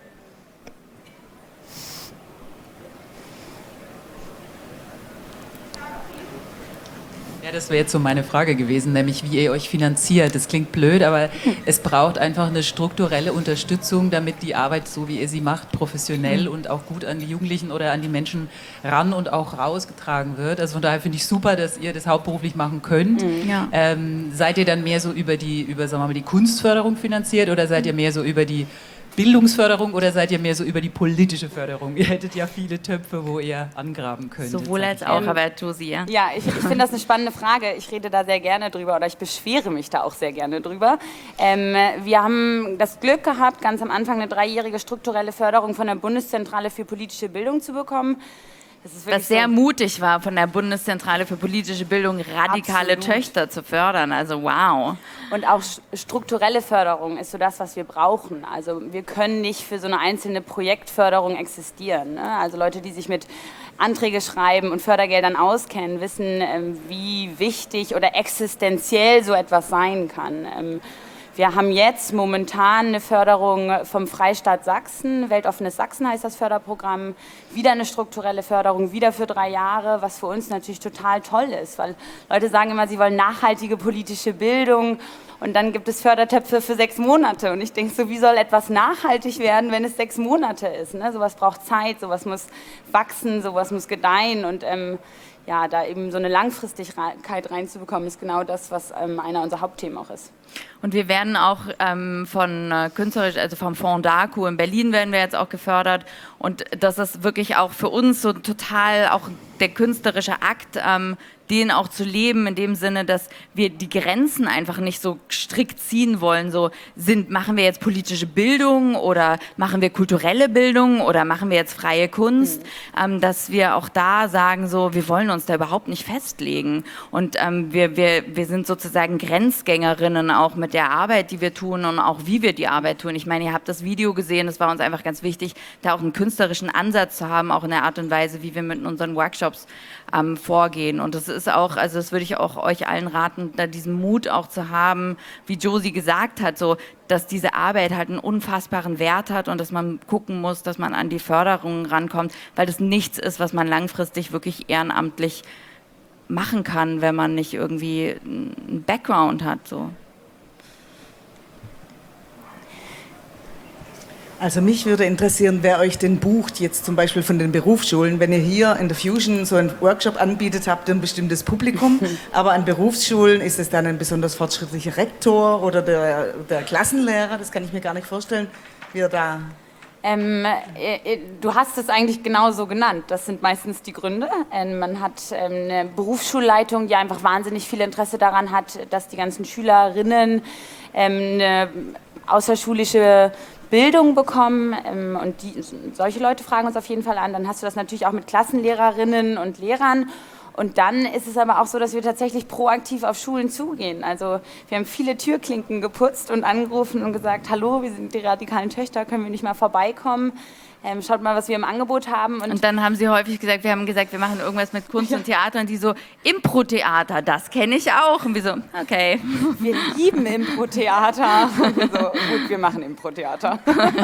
Ja, das wäre jetzt so meine Frage gewesen, nämlich wie ihr euch finanziert. Das klingt blöd, aber es braucht einfach eine strukturelle Unterstützung, damit die Arbeit, so wie ihr sie macht, professionell und auch gut an die Jugendlichen oder an die Menschen ran und auch rausgetragen wird. Also von daher finde ich super, dass ihr das hauptberuflich machen könnt. Ja. Ähm, seid ihr dann mehr so über die, über, sagen wir mal, die Kunstförderung finanziert oder seid ihr mehr so über die Bildungsförderung oder seid ihr mehr so über die politische Förderung? Ihr hättet ja viele Töpfe, wo ihr angraben könnt. Sowohl als auch, aber Josie, ja. Ja, ich, ich finde das eine spannende Frage. Ich rede da sehr gerne drüber oder ich beschwere mich da auch sehr gerne drüber. Ähm, wir haben das Glück gehabt, ganz am Anfang eine dreijährige strukturelle Förderung von der Bundeszentrale für politische Bildung zu bekommen. Das ist wirklich Was sehr so, mutig war, von der Bundeszentrale für politische Bildung radikale Absolut. Töchter zu fördern. Also wow. und auch sch- strukturelle Förderung ist so das, was wir brauchen. Also wir können nicht für so eine einzelne Projektförderung existieren. Ne? Also Leute, die sich mit Anträge schreiben und Fördergeldern auskennen, wissen, ähm, wie wichtig oder existenziell so etwas sein kann. Ähm, Wir haben jetzt momentan eine Förderung vom Freistaat Sachsen, Weltoffenes Sachsen heißt das Förderprogramm, wieder eine strukturelle Förderung, wieder für drei Jahre, was für uns natürlich total toll ist, weil Leute sagen immer, sie wollen nachhaltige politische Bildung und dann gibt es Fördertöpfe für sechs Monate und ich denke so, wie soll etwas nachhaltig werden, wenn es sechs Monate ist? Ne? Sowas braucht Zeit, sowas muss wachsen, sowas muss gedeihen und ähm, ja, da eben so eine Langfristigkeit reinzubekommen, ist genau das, was ähm, einer unserer Hauptthemen auch ist. Und wir werden auch ähm, von äh, künstlerisch, also vom Fonds Daku in Berlin werden wir jetzt auch gefördert. Und das ist wirklich auch für uns so total auch der künstlerische Akt, ähm, den auch zu leben, in dem Sinne, dass wir die Grenzen einfach nicht so strikt ziehen wollen. So sind, machen wir jetzt politische Bildung oder machen wir kulturelle Bildung oder machen wir jetzt freie Kunst, mhm. ähm, dass wir auch da sagen, so, wir wollen uns da überhaupt nicht festlegen. Und ähm, wir, wir, wir sind sozusagen Grenzgängerinnen auch mit der Arbeit, die wir tun und auch wie wir die Arbeit tun. Ich meine, ihr habt das Video gesehen, es war uns einfach ganz wichtig, da auch einen künstlerischen Ansatz zu haben, auch in der Art und Weise, wie wir mit unseren Workshops ähm, vorgehen. Und das ist auch, also das würde ich auch euch allen raten, da diesen Mut auch zu haben, wie Josie gesagt hat, so, dass diese Arbeit halt einen unfassbaren Wert hat und dass man gucken muss, dass man an die Förderung rankommt, weil das nichts ist, was man langfristig wirklich ehrenamtlich machen kann, wenn man nicht irgendwie einen Background hat, so. Also mich würde interessieren, wer euch denn bucht, jetzt zum Beispiel von den Berufsschulen. Wenn ihr hier in der Fusion so einen Workshop anbietet, habt ihr ein bestimmtes Publikum, aber an Berufsschulen ist es dann ein besonders fortschrittlicher Rektor oder der, der Klassenlehrer, das kann ich mir gar nicht vorstellen, wie er da... Ähm, äh, du hast es eigentlich genauso genannt. Das sind meistens die Gründe. Ähm, man hat ähm, eine Berufsschulleitung, die einfach wahnsinnig viel Interesse daran hat, dass die ganzen Schülerinnen ähm, eine außerschulische Bildung bekommen. Ähm, und die, solche Leute fragen uns auf jeden Fall an. Dann hast du das natürlich auch mit Klassenlehrerinnen und Lehrern. Und dann ist es aber auch so, dass wir tatsächlich proaktiv auf Schulen zugehen. Also wir haben viele Türklinken geputzt und angerufen und gesagt, hallo, wir sind die radikalen Töchter, können wir nicht mal vorbeikommen? Ähm, schaut mal, was wir im Angebot haben. Und, und dann haben sie häufig gesagt, wir haben gesagt, wir machen irgendwas mit Kunst und Theater und die so, Impro-Theater, das kenne ich auch. Und wir so, okay. Wir lieben Impro-Theater. Und wir so, gut, wir machen Impro-Theater.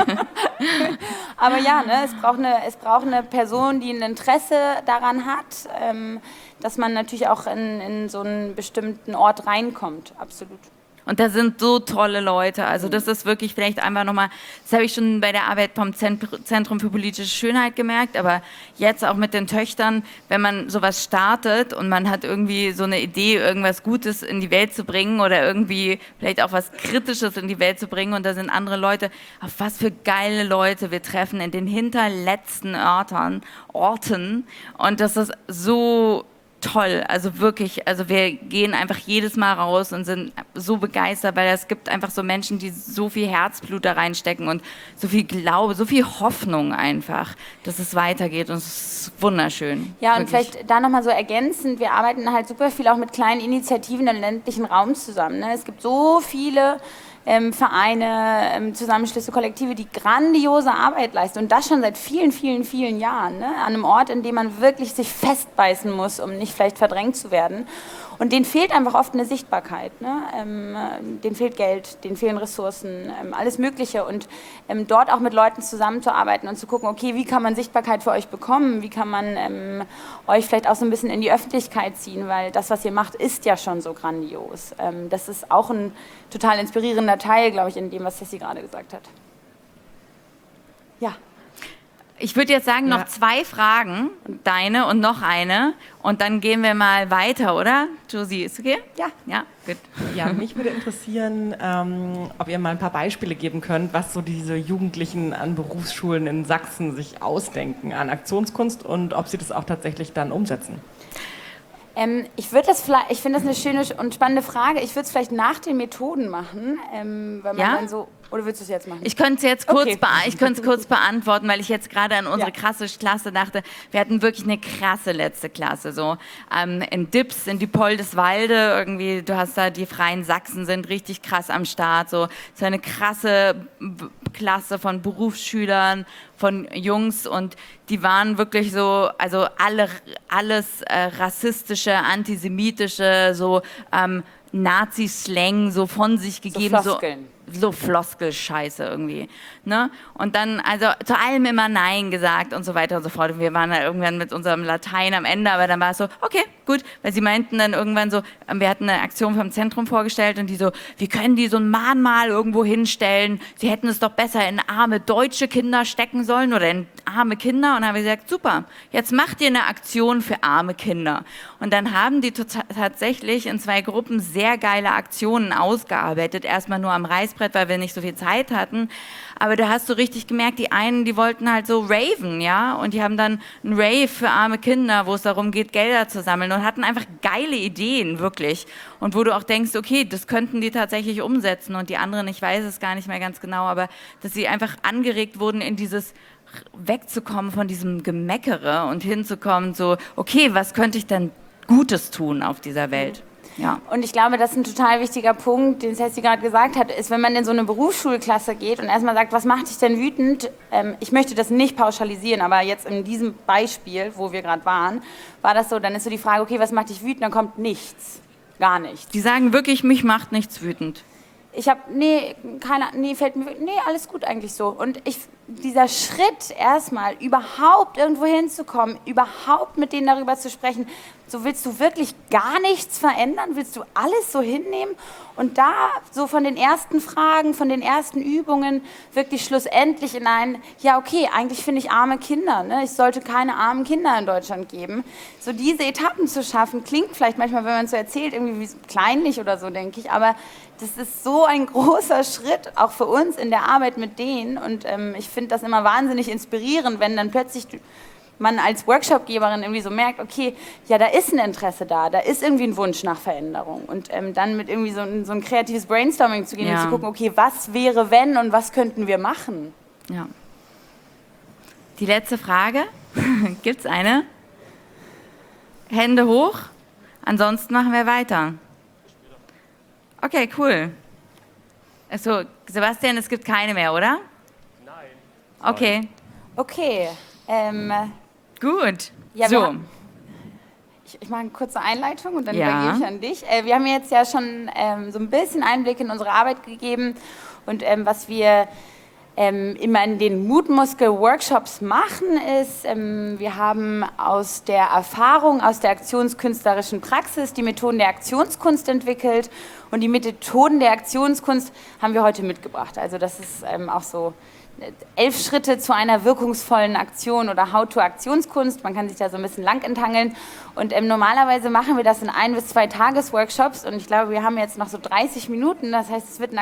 Aber ja, ne, es braucht eine, es braucht eine Person, die ein Interesse daran hat, ähm, dass man natürlich auch in, in so einen bestimmten Ort reinkommt, absolut. Und da sind so tolle Leute. Also das ist wirklich vielleicht einfach nochmal, das habe ich schon bei der Arbeit vom Zentrum für politische Schönheit gemerkt, aber jetzt auch mit den Töchtern, wenn man sowas startet und man hat irgendwie so eine Idee, irgendwas Gutes in die Welt zu bringen oder irgendwie vielleicht auch was Kritisches in die Welt zu bringen und da sind andere Leute, auf was für geile Leute wir treffen in den hinterletzten Orten, Orten und das ist so toll, also wirklich, also wir gehen einfach jedes Mal raus und sind so begeistert, weil es gibt einfach so Menschen, die so viel Herzblut da reinstecken und so viel Glaube, so viel Hoffnung einfach, dass es weitergeht und es ist wunderschön. Ja, und wirklich. vielleicht da nochmal so ergänzend, wir arbeiten halt super viel auch mit kleinen Initiativen im ländlichen Raum zusammen. Ne? Es gibt so viele Ähm, Vereine, ähm, Zusammenschlüsse, Kollektive, die grandiose Arbeit leisten und das schon seit vielen, vielen, vielen Jahren, ne? An einem Ort, in dem man wirklich sich festbeißen muss, um nicht vielleicht verdrängt zu werden. Und denen fehlt einfach oft eine Sichtbarkeit, ne? Ähm, denen fehlt Geld, denen fehlen Ressourcen, ähm, alles Mögliche und ähm, dort auch mit Leuten zusammenzuarbeiten und zu gucken, okay, wie kann man Sichtbarkeit für euch bekommen, wie kann man ähm, euch vielleicht auch so ein bisschen in die Öffentlichkeit ziehen, weil das, was ihr macht, ist ja schon so grandios. Ähm, das ist auch ein total inspirierender Teil, glaube ich, in dem, was Ceci gerade gesagt hat. Ja. Ich würde jetzt sagen, Ja. noch zwei Fragen, deine und noch eine und dann gehen wir mal weiter, oder? Josie, ist okay? Ja. Ja, gut. Ja, mich würde interessieren, ähm, ob ihr mal ein paar Beispiele geben könnt, was so diese Jugendlichen an Berufsschulen in Sachsen sich ausdenken an Aktionskunst und ob sie das auch tatsächlich dann umsetzen. Ähm, ich würde das vielleicht, ich finde das eine schöne und spannende Frage. Ich würde es vielleicht nach den Methoden machen, ähm, weil man Ja? dann so. Oder willst du es jetzt machen? Ich könnte es jetzt kurz, Okay. bea- ich könnte es kurz beantworten, weil ich jetzt gerade an unsere Ja. krasse Klasse dachte. Wir hatten wirklich eine krasse letzte Klasse. So ähm, in Dips, in Diepoldeswalde, irgendwie, du hast da die Freien Sachsen sind richtig krass am Start. So, so eine krasse B- Klasse von Berufsschülern, von Jungs und die waren wirklich so, also alle, alles äh, rassistische, antisemitische, so ähm, Nazi-Slang so von sich gegeben. So Floskeln. so Floskel-Scheiße irgendwie, ne? Und dann, also zu allem immer Nein gesagt und so weiter und so fort. Und wir waren da irgendwann mit unserem Latein am Ende, aber dann war es so, okay, gut, weil sie meinten dann irgendwann so, wir hatten eine Aktion vom Zentrum vorgestellt und die so, wie können die so ein Mahnmal irgendwo hinstellen? Sie hätten es doch besser in arme deutsche Kinder stecken sollen oder in arme Kinder. Und dann haben wir gesagt, super, jetzt macht ihr eine Aktion für arme Kinder. Und dann haben die tota- tatsächlich in zwei Gruppen sehr geile Aktionen ausgearbeitet, erstmal nur am Reißbrett, weil wir nicht so viel Zeit hatten. Aber da hast du richtig gemerkt, die einen, die wollten halt so raven, ja, und die haben dann ein Rave für arme Kinder, wo es darum geht, Gelder zu sammeln und hatten einfach geile Ideen, wirklich. Und wo du auch denkst, okay, das könnten die tatsächlich umsetzen und die anderen, ich weiß es gar nicht mehr ganz genau, aber dass sie einfach angeregt wurden, in dieses wegzukommen von diesem Gemeckere und hinzukommen so, okay, was könnte ich denn Gutes tun auf dieser Welt? Ja. Und ich glaube, das ist ein total wichtiger Punkt, den Ceci gerade gesagt hat, ist, wenn man in so eine Berufsschulklasse geht und erstmal sagt, was macht dich denn wütend? Ähm, ich möchte das nicht pauschalisieren, aber jetzt in diesem Beispiel, wo wir gerade waren, war das so, dann ist so die Frage, okay, was macht dich wütend? Dann kommt nichts, gar nichts. Die sagen wirklich, mich macht nichts wütend. Ich habe, nee, keine, nee, fällt mir, nee, alles gut eigentlich so. Und ich dieser Schritt erstmal, überhaupt irgendwo hinzukommen, überhaupt mit denen darüber zu sprechen, so willst du wirklich gar nichts verändern, willst du alles so hinnehmen und da so von den ersten Fragen, von den ersten Übungen wirklich schlussendlich in ein, ja okay, eigentlich finde ich arme Kinder, ne? Ich sollte keine armen Kinder in Deutschland geben. So diese Etappen zu schaffen, klingt vielleicht manchmal, wenn man es so erzählt, irgendwie wie kleinlich oder so, denke ich, aber das ist so ein großer Schritt, auch für uns in der Arbeit mit denen und ähm, ich finde das immer wahnsinnig inspirierend, wenn dann plötzlich man als Workshopgeberin irgendwie so merkt, okay, ja, da ist ein Interesse da, da ist irgendwie ein Wunsch nach Veränderung und ähm, dann mit irgendwie so ein, so ein kreatives Brainstorming zu gehen Ja. und zu gucken, okay, was wäre wenn und was könnten wir machen? Ja. Die letzte Frage. Gibt's eine? Hände hoch. Ansonsten machen wir weiter. Okay, cool. Achso, Sebastian, es gibt keine mehr, oder? Nein. Okay, Okay, ähm, gut. Ja, wir so. haben- ich, ich mache eine kurze Einleitung und dann Ja. übergebe ich an dich. Äh, wir haben jetzt ja schon ähm, so ein bisschen Einblick in unsere Arbeit gegeben und ähm, was wir ähm, immer in den Mutmuskel-Workshops machen ist, ähm, wir haben aus der Erfahrung, aus der aktionskünstlerischen Praxis die Methoden der Aktionskunst entwickelt und die Methoden der Aktionskunst haben wir heute mitgebracht. Also das ist ähm, auch so elf Schritte zu einer wirkungsvollen Aktion oder How-to-Aktionskunst. Man kann sich da so ein bisschen lang enthangeln. Und ähm, normalerweise machen wir das in ein- bis zwei Tages-Workshops. Und ich glaube, wir haben jetzt noch so dreißig Minuten. Das heißt, es wird ein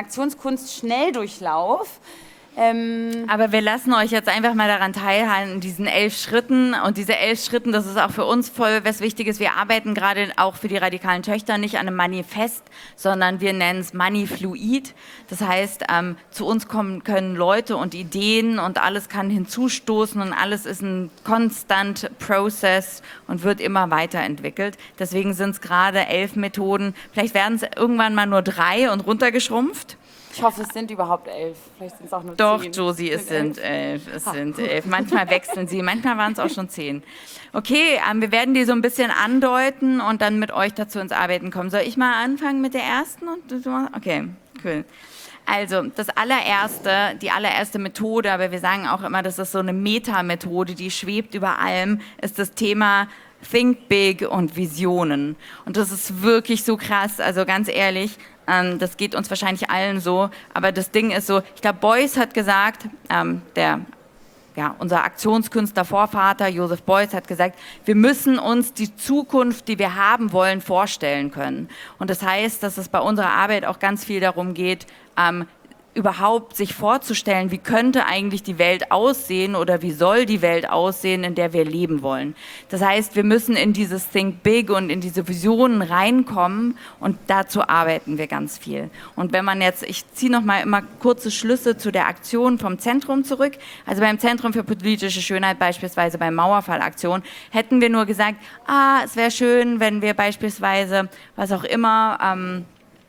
Aktionskunst-Schnelldurchlauf. Ähm, Aber wir lassen euch jetzt einfach mal daran teilhaben, in diesen elf Schritten. Und diese elf Schritten, das ist auch für uns voll was Wichtiges. Wir arbeiten gerade auch für die radikalen Töchter nicht an einem Manifest, sondern wir nennen es Manifluid. Das heißt, ähm, zu uns kommen können Leute und Ideen und alles kann hinzustoßen und alles ist ein constant Process und wird immer weiterentwickelt. Deswegen sind es gerade elf Methoden. Vielleicht werden es irgendwann mal nur drei und runtergeschrumpft. ich hoffe, es sind überhaupt elf. Vielleicht sind es auch nur Doch, zehn. Josie, es sind elf. Es sind elf. Manchmal wechseln sie, manchmal waren es auch schon zehn. Okay, ähm, wir werden die so ein bisschen andeuten und dann mit euch dazu ins Arbeiten kommen. Soll ich mal anfangen mit der ersten? Und du machst- Okay, cool. Also, das allererste, die allererste Methode, aber wir sagen auch immer, das ist so eine Meta-Methode, die schwebt über allem, ist das Thema Think Big und Visionen. Und das ist wirklich so krass, also ganz ehrlich, ähm, das geht uns wahrscheinlich allen so, aber das Ding ist so, ich glaube, Beuys hat gesagt, ähm, der, ja, unser Aktionskünstler Vorvater Joseph Beuys hat gesagt, wir müssen uns die Zukunft, die wir haben wollen, vorstellen können. Und das heißt, dass es bei unserer Arbeit auch ganz viel darum geht, ähm, überhaupt sich vorzustellen, wie könnte eigentlich die Welt aussehen oder wie soll die Welt aussehen, in der wir leben wollen. Das heißt, wir müssen in dieses Think Big und in diese Visionen reinkommen und dazu arbeiten wir ganz viel. Und wenn man jetzt, ich ziehe noch mal immer kurze Schlüsse zu der Aktion vom Zentrum zurück. Also beim Zentrum für politische Schönheit, beispielsweise bei Mauerfallaktion, hätten wir nur gesagt, ah, es wäre schön, wenn wir beispielsweise, was auch immer, ähm,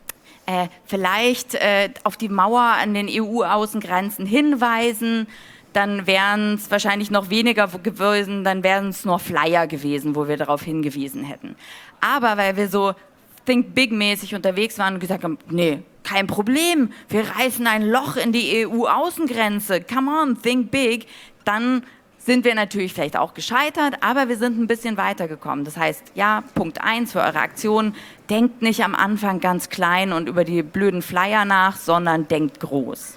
Äh, vielleicht äh, auf die Mauer an den E U-Außengrenzen hinweisen, dann wären es wahrscheinlich noch weniger gewesen, dann wären es nur Flyer gewesen, wo wir darauf hingewiesen hätten. Aber weil wir so Think Big-mäßig unterwegs waren und gesagt haben, nee, kein Problem, wir reißen ein Loch in die E U-Außengrenze, come on, think big, dann sind wir natürlich vielleicht auch gescheitert, aber wir sind ein bisschen weitergekommen. Das heißt, ja, Punkt eins für eure Aktion, denkt nicht am Anfang ganz klein und über die blöden Flyer nach, sondern denkt groß.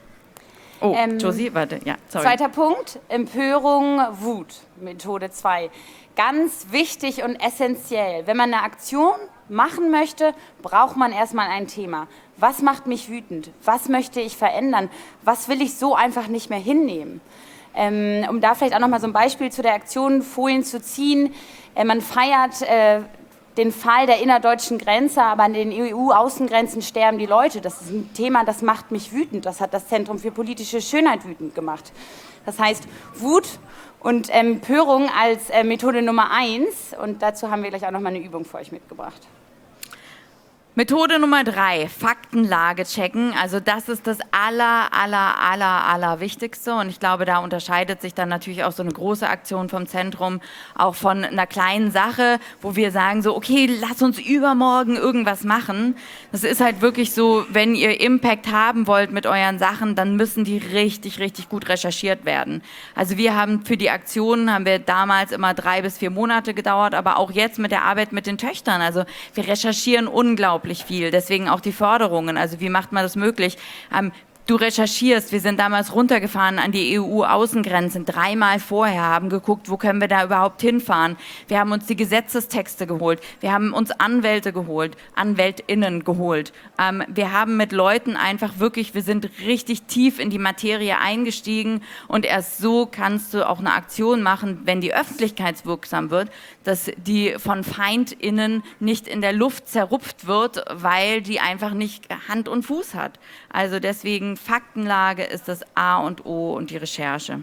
Oh, Ähm, Josie, warte, ja, sorry. Zweiter Punkt, Empörung, Wut, Methode zwei. Ganz wichtig und essentiell. Wenn man eine Aktion machen möchte, braucht man erstmal ein Thema. Was macht mich wütend? Was möchte ich verändern? Was will ich so einfach nicht mehr hinnehmen? Ähm, um da vielleicht auch noch mal so ein Beispiel zu der Aktion Folien zu ziehen. Äh, man feiert äh, den Fall der innerdeutschen Grenze, aber an den E U-Außengrenzen sterben die Leute. Das ist ein Thema, das macht mich wütend. Das hat das Zentrum für politische Schönheit wütend gemacht. Das heißt, Wut und Empörung als äh, Methode Nummer eins. Und dazu haben wir gleich auch noch mal eine Übung für euch mitgebracht. Methode Nummer drei, Faktenlage checken. Also das ist das aller, aller, aller, aller Wichtigste. Und ich glaube, da unterscheidet sich dann natürlich auch so eine große Aktion vom Zentrum auch von einer kleinen Sache, wo wir sagen so, okay, lass uns übermorgen irgendwas machen. Das ist halt wirklich so, wenn ihr Impact haben wollt mit euren Sachen, dann müssen die richtig, richtig gut recherchiert werden. Also wir haben für die Aktionen, haben wir damals immer drei bis vier Monate gedauert, aber auch jetzt mit der Arbeit mit den Töchtern. Also wir recherchieren unglaublich viel, deswegen auch die Förderungen. Also wie macht man das möglich? Ähm, Du recherchierst, wir sind damals runtergefahren an die E U-Außengrenzen, dreimal vorher, haben geguckt, wo können wir da überhaupt hinfahren. Wir haben uns die Gesetzestexte geholt, wir haben uns Anwälte geholt, AnwältInnen geholt. Ähm, wir haben mit Leuten einfach wirklich, wir sind richtig tief in die Materie eingestiegen und erst so kannst du auch eine Aktion machen, wenn die öffentlichkeitswirksam wird, dass die von FeindInnen nicht in der Luft zerrupft wird, weil die einfach nicht Hand und Fuß hat. Also deswegen Faktenlage ist das A und O und die Recherche.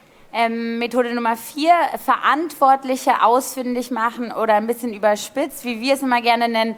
Ähm, Methode Nummer vier, Verantwortliche ausfindig machen oder ein bisschen überspitzt, wie wir es immer gerne nennen,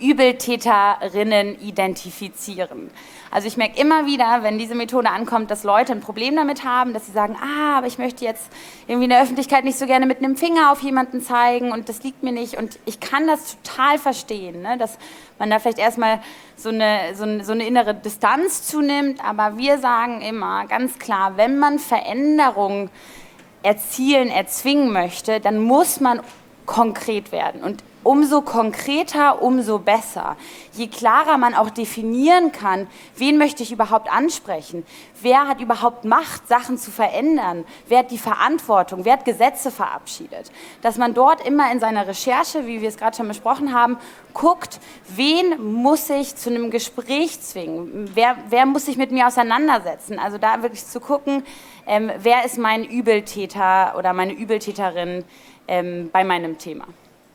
Übeltäterinnen identifizieren. Also ich merke immer wieder, wenn diese Methode ankommt, dass Leute ein Problem damit haben, dass sie sagen, ah, aber ich möchte jetzt irgendwie in der Öffentlichkeit nicht so gerne mit einem Finger auf jemanden zeigen und das liegt mir nicht. Und ich kann das total verstehen, ne? Dass man da vielleicht erstmal so eine, so, eine, so eine innere Distanz zunimmt. Aber wir sagen immer ganz klar, wenn man Veränderung erzielen, erzwingen möchte, dann muss man konkret werden. Und umso konkreter, umso besser. Je klarer man auch definieren kann, wen möchte ich überhaupt ansprechen, wer hat überhaupt Macht, Sachen zu verändern, wer hat die Verantwortung, wer hat Gesetze verabschiedet. Dass man dort immer in seiner Recherche, wie wir es gerade schon besprochen haben, guckt, wen muss ich zu einem Gespräch zwingen, wer, wer muss sich mit mir auseinandersetzen. Also da wirklich zu gucken, ähm, wer ist mein Übeltäter oder meine Übeltäterin ähm, bei meinem Thema.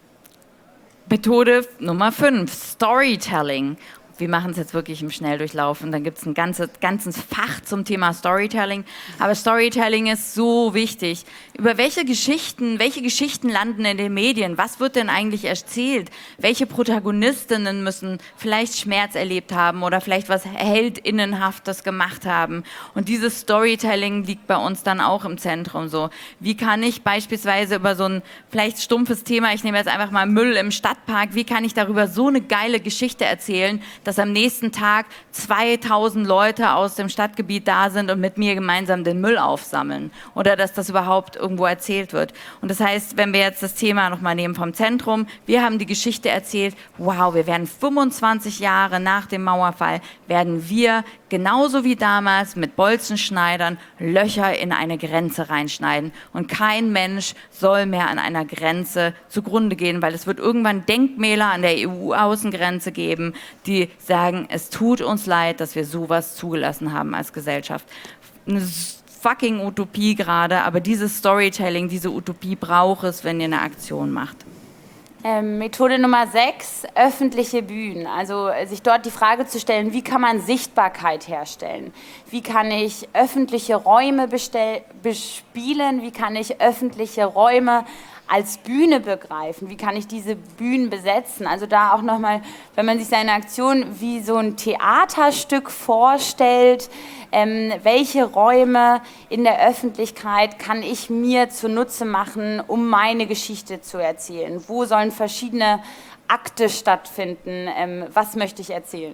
Methode Nummer fünf, Storytelling. Wir machen es jetzt wirklich im Schnelldurchlauf und dann gibt es ein ganzes, ganzes Fach zum Thema Storytelling. Aber Storytelling ist so wichtig. Über welche Geschichten, welche Geschichten landen in den Medien? Was wird denn eigentlich erzählt? Welche Protagonistinnen müssen vielleicht Schmerz erlebt haben oder vielleicht was Heldinnenhaftes gemacht haben? Und dieses Storytelling liegt bei uns dann auch im Zentrum so. Wie kann ich beispielsweise über so ein vielleicht stumpfes Thema, ich nehme jetzt einfach mal Müll im Stadtpark, wie kann ich darüber so eine geile Geschichte erzählen, dass am nächsten Tag zweitausend Leute aus dem Stadtgebiet da sind und mit mir gemeinsam den Müll aufsammeln oder dass das überhaupt irgendwo erzählt wird. Und das heißt, wenn wir jetzt das Thema nochmal nehmen vom Zentrum, wir haben die Geschichte erzählt, wow, wir werden fünfundzwanzig Jahre nach dem Mauerfall, werden wir genauso wie damals mit Bolzenschneidern Löcher in eine Grenze reinschneiden. Und kein Mensch soll mehr an einer Grenze zugrunde gehen, weil es wird irgendwann Denkmäler an der E U-Außengrenze geben, die sagen, es tut uns leid, dass wir sowas zugelassen haben als Gesellschaft. Eine fucking Utopie gerade, aber dieses Storytelling, diese Utopie braucht es, wenn ihr eine Aktion macht. Ähm, Methode Nummer sechs, öffentliche Bühnen. Also sich dort die Frage zu stellen, wie kann man Sichtbarkeit herstellen? Wie kann ich öffentliche Räume bestell- bespielen? Wie kann ich öffentliche Räume als Bühne begreifen? Wie kann ich diese Bühnen besetzen? Also da auch nochmal, wenn man sich seine Aktion wie so ein Theaterstück vorstellt, ähm, welche Räume in der Öffentlichkeit kann ich mir zunutze machen, um meine Geschichte zu erzählen? Wo sollen verschiedene Akte stattfinden? Ähm, was möchte ich erzählen?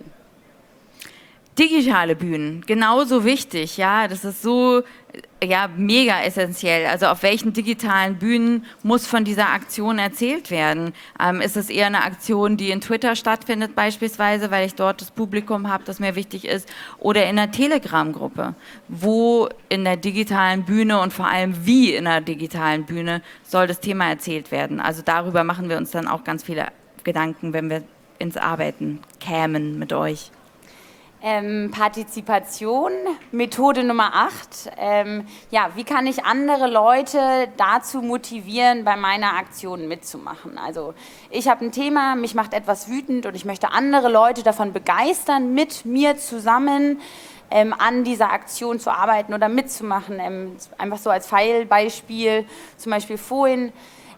Digitale Bühnen, genauso wichtig, ja, das ist so, ja, mega essentiell. Also auf welchen digitalen Bühnen muss von dieser Aktion erzählt werden? Ähm, ist es eher eine Aktion, die in Twitter stattfindet beispielsweise, weil ich dort das Publikum habe, das mir wichtig ist, oder in einer Telegram-Gruppe? Wo in der digitalen Bühne und vor allem wie in der digitalen Bühne soll das Thema erzählt werden? Also darüber machen wir uns dann auch ganz viele Gedanken, wenn wir ins Arbeiten kämen mit euch. Ähm, Partizipation, Methode Nummer acht. Ähm, ja, wie kann ich andere Leute dazu motivieren, bei meiner Aktion mitzumachen? Also ich habe ein Thema, mich macht etwas wütend und ich möchte andere Leute davon begeistern, mit mir zusammen ähm, an dieser Aktion zu arbeiten oder mitzumachen. Ähm, einfach so als Pfeilbeispiel, zum Beispiel vorhin.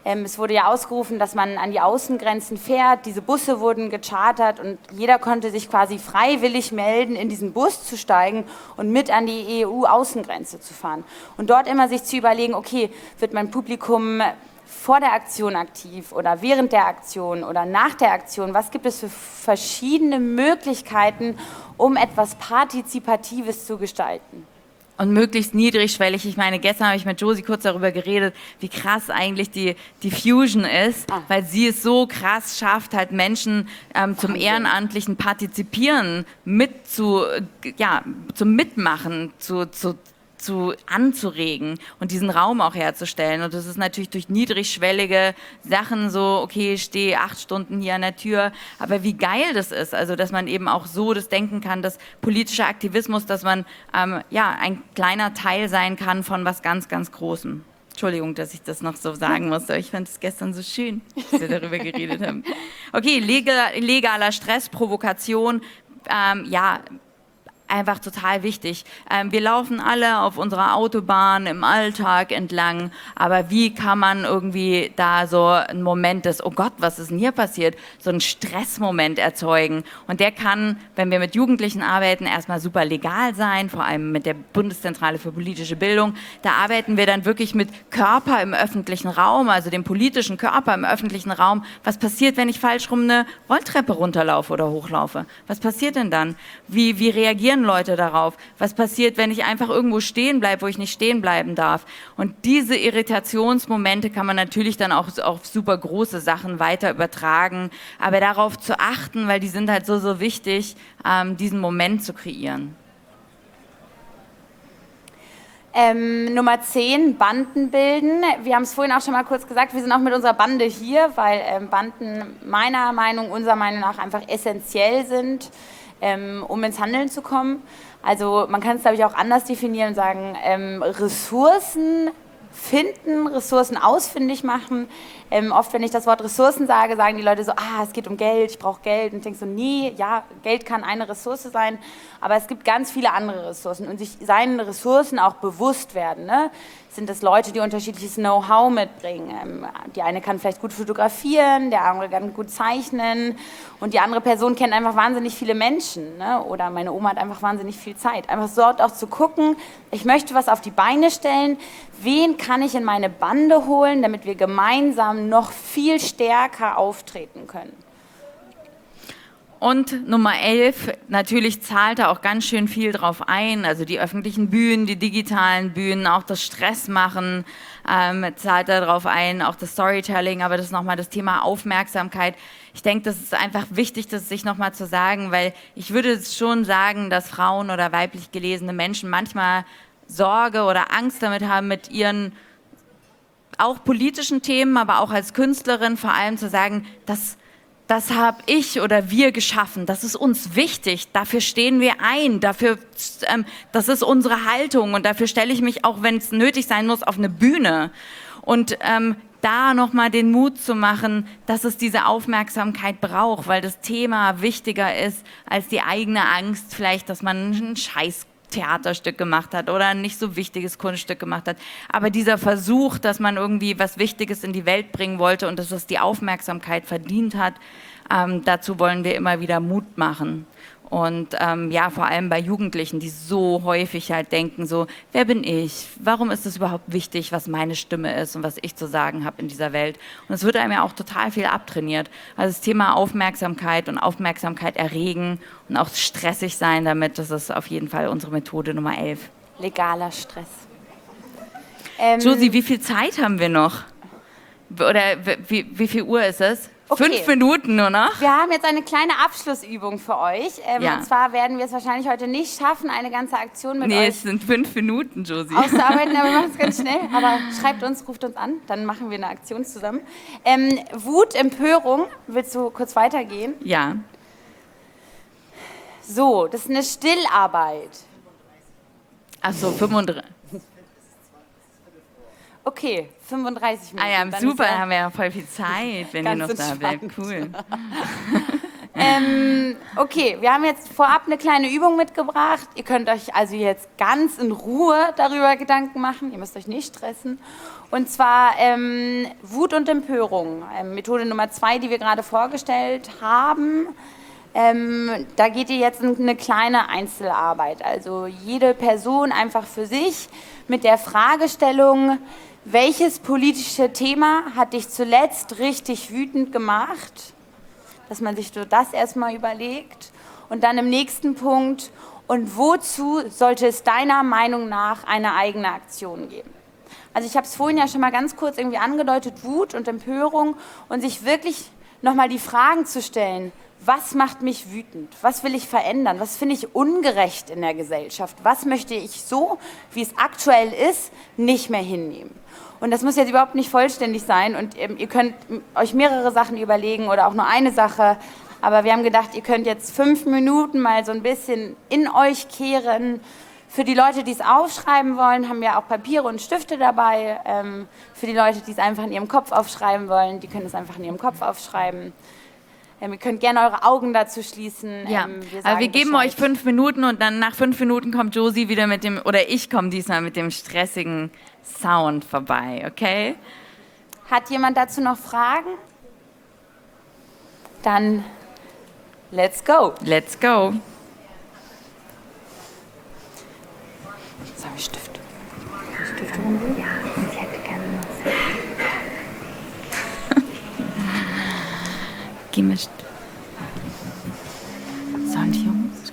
Ähm, es wurde ja ausgerufen, dass man an die Außengrenzen fährt. Diese Busse wurden gechartert und jeder konnte sich quasi freiwillig melden, in diesen Bus zu steigen und mit an die E U-Außengrenze zu fahren. Und dort immer sich zu überlegen, okay, wird mein Publikum vor der Aktion aktiv oder während der Aktion oder nach der Aktion? Was gibt es für verschiedene Möglichkeiten, um etwas Partizipatives zu gestalten? Und möglichst niedrigschwellig. Ich meine, gestern habe ich mit Josie kurz darüber geredet, wie krass eigentlich die, die Fusion ist, ah. weil sie es so krass schafft, halt Menschen ähm, zum ehrenamtlichen Partizipieren mit zu, ja, zum Mitmachen, zu, zu zu anzuregen und diesen Raum auch herzustellen. Und das ist natürlich durch niedrigschwellige Sachen so, okay, ich stehe acht Stunden hier an der Tür, aber wie geil das ist, also dass man eben auch so das denken kann, dass politischer Aktivismus, dass man ähm, ja, ein kleiner Teil sein kann von was ganz, ganz Großem. Entschuldigung, dass ich das noch so sagen musste. Ich fand es gestern so schön, dass wir darüber geredet haben. Okay, legal, legaler Stress, Provokation, ähm, ja, einfach total wichtig. Ähm, wir laufen alle auf unserer Autobahn im Alltag entlang, aber wie kann man irgendwie da so einen Moment des, oh Gott, was ist denn hier passiert, so einen Stressmoment erzeugen? Und der kann, wenn wir mit Jugendlichen arbeiten, erstmal super legal sein, vor allem mit der Bundeszentrale für politische Bildung. Da arbeiten wir dann wirklich mit Körper im öffentlichen Raum, also dem politischen Körper im öffentlichen Raum. Was passiert, wenn ich falsch rum eine Rolltreppe runterlaufe oder hochlaufe? Was passiert denn dann? Wie, wie reagieren Leute darauf? Was passiert, wenn ich einfach irgendwo stehen bleibe, wo ich nicht stehen bleiben darf? Und diese Irritationsmomente kann man natürlich dann auch auf super große Sachen weiter übertragen, aber darauf zu achten, weil die sind halt so, so wichtig, ähm, diesen Moment zu kreieren. Ähm, Nummer zehn, Banden bilden. Wir haben es vorhin auch schon mal kurz gesagt, wir sind auch mit unserer Bande hier, weil ähm, Banden meiner Meinung, unserer Meinung nach einfach essentiell sind, ähm, um ins Handeln zu kommen. Also man kann es, glaube ich, auch anders definieren und sagen, ähm, Ressourcen finden, Ressourcen ausfindig machen. Ähm, oft, wenn ich das Wort Ressourcen sage, sagen die Leute so, ah, es geht um Geld, ich brauche Geld. Und ich denke so, nee, ja, Geld kann eine Ressource sein, aber es gibt ganz viele andere Ressourcen und sich seinen Ressourcen auch bewusst werden. Ne? Sind das Leute, die unterschiedliches Know-how mitbringen. Ähm, die eine kann vielleicht gut fotografieren, der andere kann gut zeichnen und die andere Person kennt einfach wahnsinnig viele Menschen. Ne? Oder meine Oma hat einfach wahnsinnig viel Zeit. Einfach dort auch zu gucken, ich möchte was auf die Beine stellen, wen kann ich in meine Bande holen, damit wir gemeinsam noch viel stärker auftreten können. Und Nummer elf, natürlich zahlt da auch ganz schön viel drauf ein, also die öffentlichen Bühnen, die digitalen Bühnen, auch das Stressmachen ähm, zahlt da drauf ein, auch das Storytelling, aber das ist nochmal das Thema Aufmerksamkeit. Ich denke, das ist einfach wichtig, das sich nochmal zu sagen, weil ich würde schon sagen, dass Frauen oder weiblich gelesene Menschen manchmal Sorge oder Angst damit haben, mit ihren auch politischen Themen, aber auch als Künstlerin vor allem zu sagen, dass das habe ich oder wir geschaffen, das ist uns wichtig, dafür stehen wir ein, dafür, ähm, das ist unsere Haltung und dafür stelle ich mich auch, wenn es nötig sein muss, auf eine Bühne. Und ähm, da nochmal den Mut zu machen, dass es diese Aufmerksamkeit braucht, weil das Thema wichtiger ist als die eigene Angst, vielleicht, dass man einen Scheiß Theaterstück gemacht hat oder ein nicht so wichtiges Kunststück gemacht hat. Aber dieser Versuch, dass man irgendwie was Wichtiges in die Welt bringen wollte und dass es die Aufmerksamkeit verdient hat, ähm, dazu wollen wir immer wieder Mut machen. Und ähm, ja, vor allem bei Jugendlichen, die so häufig halt denken, so, wer bin ich? Warum ist es überhaupt wichtig, was meine Stimme ist und was ich zu sagen habe in dieser Welt? Und es wird einem ja auch total viel abtrainiert. Also das Thema Aufmerksamkeit und Aufmerksamkeit erregen und auch stressig sein damit, das ist auf jeden Fall unsere Methode Nummer elf. Legaler Stress. Ähm, Josie, wie viel Zeit haben wir noch? Oder wie, wie viel Uhr ist es? Okay. Fünf Minuten nur noch. Wir haben jetzt eine kleine Abschlussübung für euch. Ähm, ja. Und zwar werden wir es wahrscheinlich heute nicht schaffen, eine ganze Aktion mit nee, euch... Nee, es sind fünf Minuten, Josie. ...auszuarbeiten, aber wir machen es ganz schnell. Aber schreibt uns, ruft uns an, dann machen wir eine Aktion zusammen. Ähm, Wut, Empörung, willst du kurz weitergehen? Ja. So, das ist eine Stillarbeit. Ach so, fünfunddreißig. Okay, fünfunddreißig Minuten. Ah ja, dann super, ja dann haben wir ja voll viel Zeit, wenn ihr noch da bleibt. Cool. ähm, ähm, okay, wir haben jetzt vorab eine kleine Übung mitgebracht. Ihr könnt euch also jetzt ganz in Ruhe darüber Gedanken machen. Ihr müsst euch nicht stressen. Und zwar ähm, Wut und Empörung. Ähm, Methode Nummer zwei, die wir gerade vorgestellt haben. Ähm, da geht ihr jetzt in eine kleine Einzelarbeit. Also jede Person einfach für sich mit der Fragestellung, welches politische Thema hat dich zuletzt richtig wütend gemacht? Dass man sich so das erstmal überlegt. Und dann im nächsten Punkt, und wozu sollte es deiner Meinung nach eine eigene Aktion geben? Also ich habe es vorhin ja schon mal ganz kurz irgendwie angedeutet, Wut und Empörung, und sich wirklich nochmal die Fragen zu stellen, was macht mich wütend? Was will ich verändern? Was finde ich ungerecht in der Gesellschaft? Was möchte ich so, wie es aktuell ist, nicht mehr hinnehmen? Und das muss jetzt überhaupt nicht vollständig sein und ähm, ihr könnt euch mehrere Sachen überlegen oder auch nur eine Sache. Aber wir haben gedacht, ihr könnt jetzt fünf Minuten mal so ein bisschen in euch kehren. Für die Leute, die es aufschreiben wollen, haben wir auch Papiere und Stifte dabei. Ähm, für die Leute, die es einfach in ihrem Kopf aufschreiben wollen, die können es einfach in ihrem Kopf aufschreiben. Ähm, ihr könnt gerne eure Augen dazu schließen. Ja, ähm, wir aber wir sagen geben Bescheid. euch fünf Minuten und dann nach fünf Minuten kommt Josie wieder mit dem, oder ich komme diesmal mit dem stressigen Sound vorbei, okay? Hat jemand dazu noch Fragen? Dann let's go. Let's go. Jetzt habe ich Stift. Geh mit. So, und Jungs?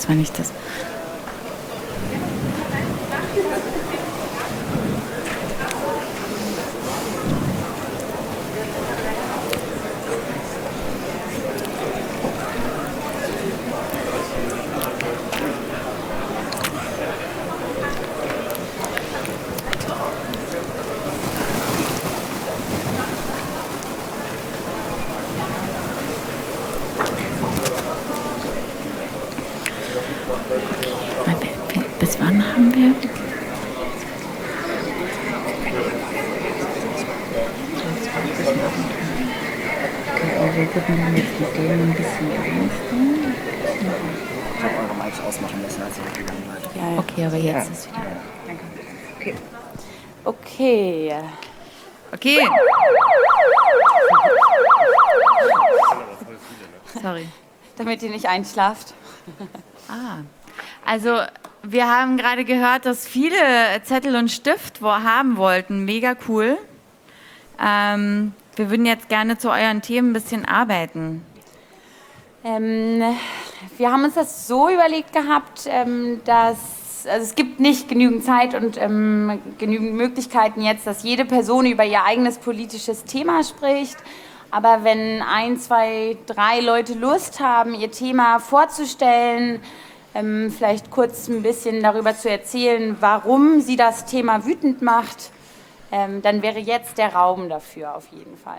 Das war nicht das. Bis wann haben wir? Okay, also wir würden dann jetzt mit denen ein bisschen brainstormen. Ich habe eure Mics ausmachen lassen, als ihr weggegangen seid. Ja, ja. Okay, aber jetzt Ja. ist wieder. Danke. Okay. Okay. Okay. Sorry. Damit ihr nicht einschlaft. Ah, also wir haben gerade gehört, dass viele Zettel und Stift wo haben wollten. Mega cool. Ähm, wir würden jetzt gerne zu euren Themen ein bisschen arbeiten. Ähm, wir haben uns das so überlegt gehabt, ähm, dass also es gibt nicht genügend Zeit und ähm, genügend Möglichkeiten jetzt, dass jede Person über ihr eigenes politisches Thema spricht. Aber wenn ein, zwei, drei Leute Lust haben, ihr Thema vorzustellen, ähm, vielleicht kurz ein bisschen darüber zu erzählen, warum sie das Thema wütend macht, ähm, dann wäre jetzt der Raum dafür auf jeden Fall.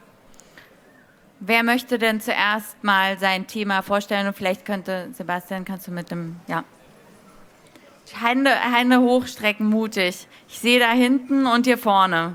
Wer möchte denn zuerst mal sein Thema vorstellen? Und vielleicht könnte, Sebastian, kannst du mit dem, ja. Hände, Hände hochstrecken, mutig. Ich sehe da hinten und hier vorne.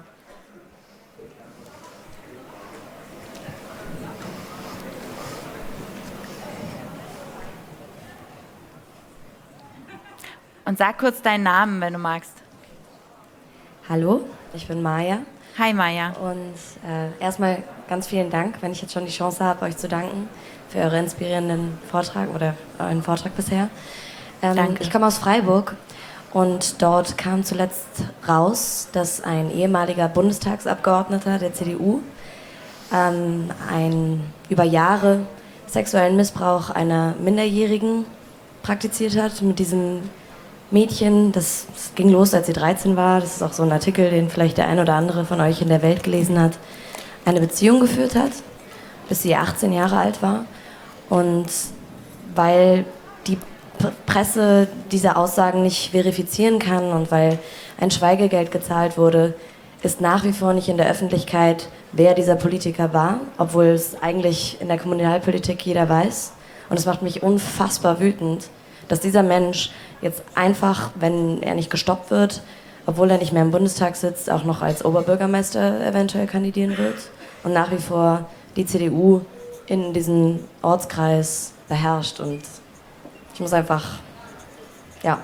Und sag kurz deinen Namen, wenn du magst. Hallo, ich bin Maja. Hi Maja. Und äh, erstmal ganz vielen Dank, wenn ich jetzt schon die Chance habe, euch zu danken für euren inspirierenden Vortrag oder euren Vortrag bisher. Ähm, Danke. Ich komme aus Freiburg und dort kam zuletzt raus, dass ein ehemaliger Bundestagsabgeordneter der C D U ähm, einen über Jahre sexuellen Missbrauch einer Minderjährigen praktiziert hat mit diesem Mädchen. Das, das ging los, als sie dreizehn war. Das ist auch so ein Artikel, den vielleicht der ein oder andere von euch in der Welt gelesen hat. Eine Beziehung geführt hat, bis sie achtzehn Jahre alt war. Und weil die P- Presse diese Aussagen nicht verifizieren kann und weil ein Schweigegeld gezahlt wurde, ist nach wie vor nicht in der Öffentlichkeit, wer dieser Politiker war, obwohl es eigentlich in der Kommunalpolitik jeder weiß. Und es macht mich unfassbar wütend, dass dieser Mensch jetzt einfach, wenn er nicht gestoppt wird, obwohl er nicht mehr im Bundestag sitzt, auch noch als Oberbürgermeister eventuell kandidieren wird und nach wie vor die C D U in diesem Ortskreis beherrscht. Und ich muss einfach, ja.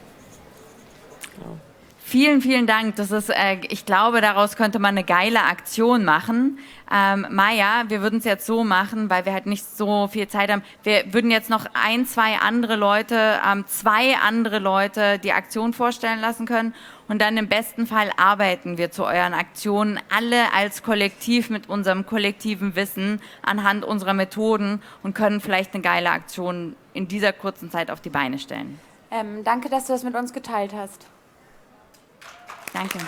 Vielen, vielen Dank. Das ist, äh, ich glaube, daraus könnte man eine geile Aktion machen. Ähm, Maja, wir würden es jetzt so machen, weil wir halt nicht so viel Zeit haben. Wir würden jetzt noch ein, zwei andere Leute, ähm, zwei andere Leute die Aktion vorstellen lassen können. Und dann im besten Fall arbeiten wir zu euren Aktionen alle als Kollektiv mit unserem kollektiven Wissen anhand unserer Methoden und können vielleicht eine geile Aktion in dieser kurzen Zeit auf die Beine stellen. Ähm, danke, dass du das mit uns geteilt hast. Danke.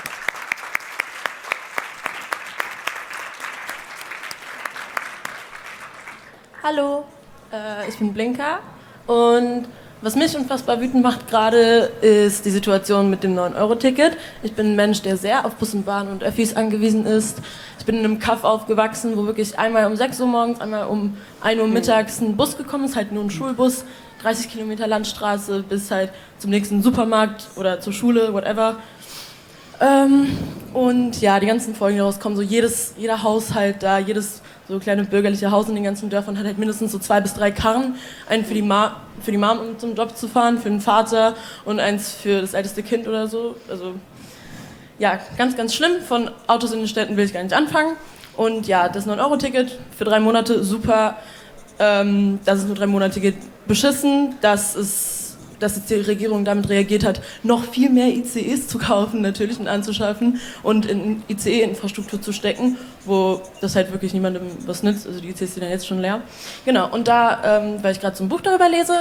Hallo, äh, ich bin Blinker und was mich unfassbar wütend macht gerade ist die Situation mit dem neun Euro Ticket. Ich bin ein Mensch, der sehr auf Bus und Bahn und Öffis angewiesen ist. Ich bin in einem Kaff aufgewachsen, wo wirklich einmal um sechs Uhr morgens, einmal um ein Uhr mittags ein Bus gekommen ist, halt nur ein Schulbus, dreißig Kilometer Landstraße bis halt zum nächsten Supermarkt oder zur Schule, whatever. Ähm, und ja, die ganzen Folgen daraus kommen, so jedes, jeder Haushalt da, jedes so kleine bürgerliche Haus in den ganzen Dörfern hat halt mindestens so zwei bis drei Karren. Einen für die, Ma für die Mom, um zum Job zu fahren, für den Vater und eins für das älteste Kind oder so. Also ja, ganz, ganz schlimm. Von Autos in den Städten will ich gar nicht anfangen. Und ja, das neun Euro Ticket für drei Monate, super. Ähm, dass es nur drei Monate geht, beschissen. Das ist dass jetzt die Regierung damit reagiert hat, noch viel mehr I C Es zu kaufen natürlich und anzuschaffen und in I C E-Infrastruktur zu stecken, wo das halt wirklich niemandem was nützt, also die I C Es sind ja jetzt schon leer. Genau, und da, ähm, weil ich gerade so ein Buch darüber lese,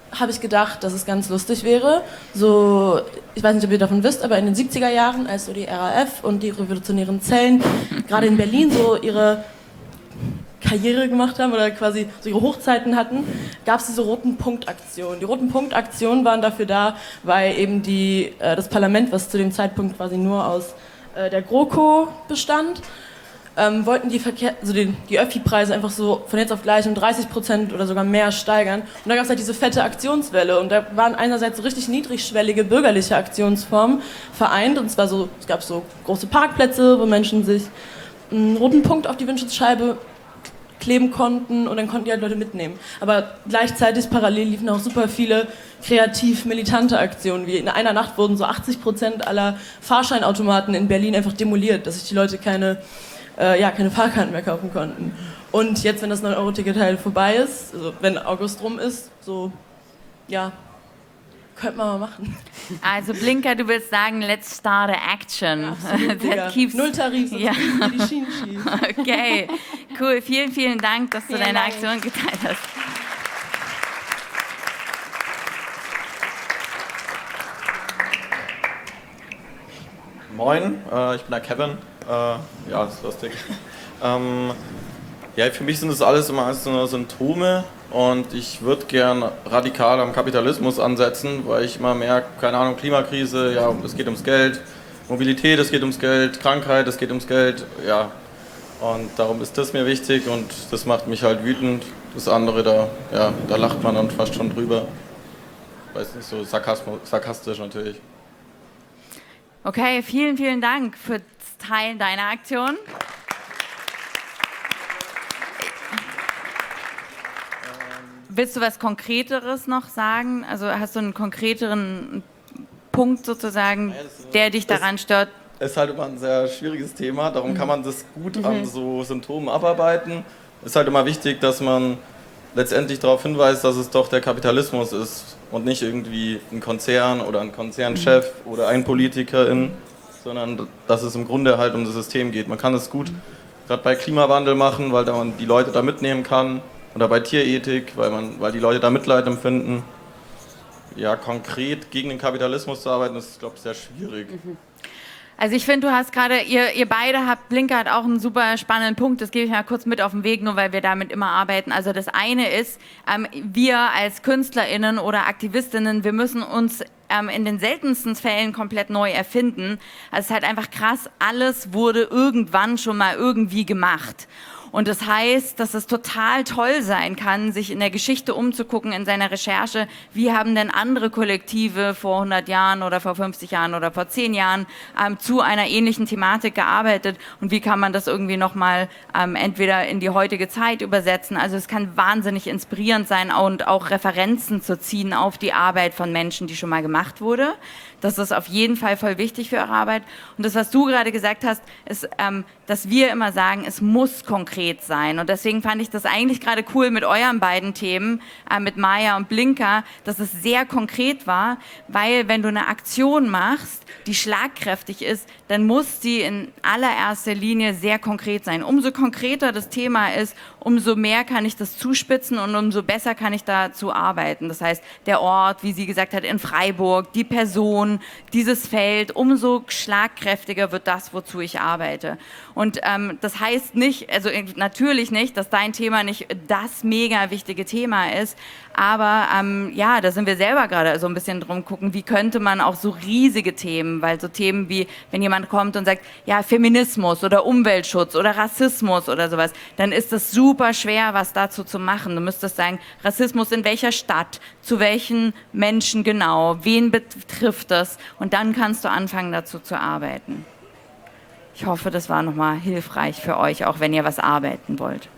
habe ich gedacht, dass es ganz lustig wäre. So, ich weiß nicht, ob ihr davon wisst, aber in den siebziger Jahren, als so die R A F und die revolutionären Zellen gerade in Berlin so ihre Karriere gemacht haben oder quasi so ihre Hochzeiten hatten, gab es diese roten Punktaktionen. Die roten Punktaktionen waren dafür da, weil eben die, äh, das Parlament, was zu dem Zeitpunkt quasi nur aus äh, der GroKo bestand, ähm, wollten die, Verkehr, also die, die Öffi-Preise einfach so von jetzt auf gleich um dreißig Prozent oder sogar mehr steigern. Und da gab es halt diese fette Aktionswelle und da waren einerseits so richtig niedrigschwellige bürgerliche Aktionsformen vereint und zwar so, es gab so große Parkplätze, wo Menschen sich einen roten Punkt auf die Windschutzscheibe kleben konnten und dann konnten die halt Leute mitnehmen. Aber gleichzeitig parallel liefen auch super viele kreativ-militante Aktionen, wie in einer Nacht wurden so achtzig Prozent aller Fahrscheinautomaten in Berlin einfach demoliert, dass sich die Leute keine Äh, ja, keine Fahrkarten mehr kaufen konnten. Und jetzt, wenn das neun Euro Ticket halt vorbei ist, also wenn August rum ist, so, ja, könnte man mal machen. Also Blinker, du willst sagen, let's start a action. Ja, keeps Nulltarif, sonst ja. die Schienen schief. Okay, cool. Vielen, vielen Dank, dass Vielen du deine Dank. Aktion geteilt hast. Moin, äh, ich bin der Kevin. Äh, ja, das ist lustig. ähm, ja, für mich sind das alles immer alles nur Symptome und ich würde gern radikal am Kapitalismus ansetzen, weil ich immer merke, keine Ahnung, Klimakrise, ja, es geht ums Geld, Mobilität, es geht ums Geld, Krankheit, es geht ums Geld, ja. Und darum ist das mir wichtig und das macht mich halt wütend. Das andere, da, ja, da lacht man dann fast schon drüber. Weiß nicht, so sarkasmus, sarkastisch natürlich. Okay, vielen, vielen Dank fürs Teilen deiner Aktion. Willst du was Konkreteres noch sagen? Also hast du einen konkreteren Punkt sozusagen, der dich daran stört? Ist halt immer ein sehr schwieriges Thema, darum kann man das gut an so Symptomen abarbeiten. Ist halt immer wichtig, dass man letztendlich darauf hinweist, dass es doch der Kapitalismus ist und nicht irgendwie ein Konzern oder ein Konzernchef mhm. oder ein Politikerin, sondern dass es im Grunde halt um das System geht. Man kann es gut gerade bei Klimawandel machen, weil man die Leute da mitnehmen kann oder bei Tierethik, weil, man, weil die Leute da Mitleid empfinden. Ja, konkret gegen den Kapitalismus zu arbeiten, ist, glaube ich, sehr schwierig. Mhm. Also ich finde, du hast gerade, ihr, ihr beide habt, Blinker hat auch einen super spannenden Punkt, das gebe ich mal kurz mit auf den Weg, nur weil wir damit immer arbeiten. Also das eine ist, ähm, wir als KünstlerInnen oder AktivistInnen, wir müssen uns ähm, in den seltensten Fällen komplett neu erfinden. Also es ist halt einfach krass, alles wurde irgendwann schon mal irgendwie gemacht. Und das heißt, dass es total toll sein kann, sich in der Geschichte umzugucken, in seiner Recherche, wie haben denn andere Kollektive vor hundert Jahren oder vor fünfzig Jahren oder vor zehn Jahren ähm, zu einer ähnlichen Thematik gearbeitet und wie kann man das irgendwie nochmal ähm, entweder in die heutige Zeit übersetzen. Also es kann wahnsinnig inspirierend sein und auch Referenzen zu ziehen auf die Arbeit von Menschen, die schon mal gemacht wurde. Das ist auf jeden Fall voll wichtig für eure Arbeit. Und das, was du gerade gesagt hast, ist, ähm, dass wir immer sagen, es muss konkret sein. Und deswegen fand ich das eigentlich gerade cool mit euren beiden Themen, äh, mit Maya und Blinker, dass es sehr konkret war, weil wenn du eine Aktion machst, die schlagkräftig ist, dann muss die in allererster Linie sehr konkret sein. Umso konkreter das Thema ist, umso mehr kann ich das zuspitzen und umso besser kann ich dazu arbeiten. Das heißt, der Ort, wie sie gesagt hat, in Freiburg, die Person, dieses Feld, umso schlagkräftiger wird das, wozu ich arbeite. Und ähm, das heißt nicht, also natürlich nicht, dass dein Thema nicht das mega wichtige Thema ist, aber ähm, ja, da sind wir selber gerade so ein bisschen drum gucken, wie könnte man auch so riesige Themen, weil so Themen wie, wenn jemand kommt und sagt, ja, Feminismus oder Umweltschutz oder Rassismus oder sowas, dann ist das super schwer, was dazu zu machen. Du müsstest sagen, Rassismus in welcher Stadt, zu welchen Menschen genau, wen betrifft das und dann kannst du anfangen, dazu zu arbeiten. Ich hoffe, das war nochmal hilfreich für euch, auch wenn ihr was arbeiten wollt.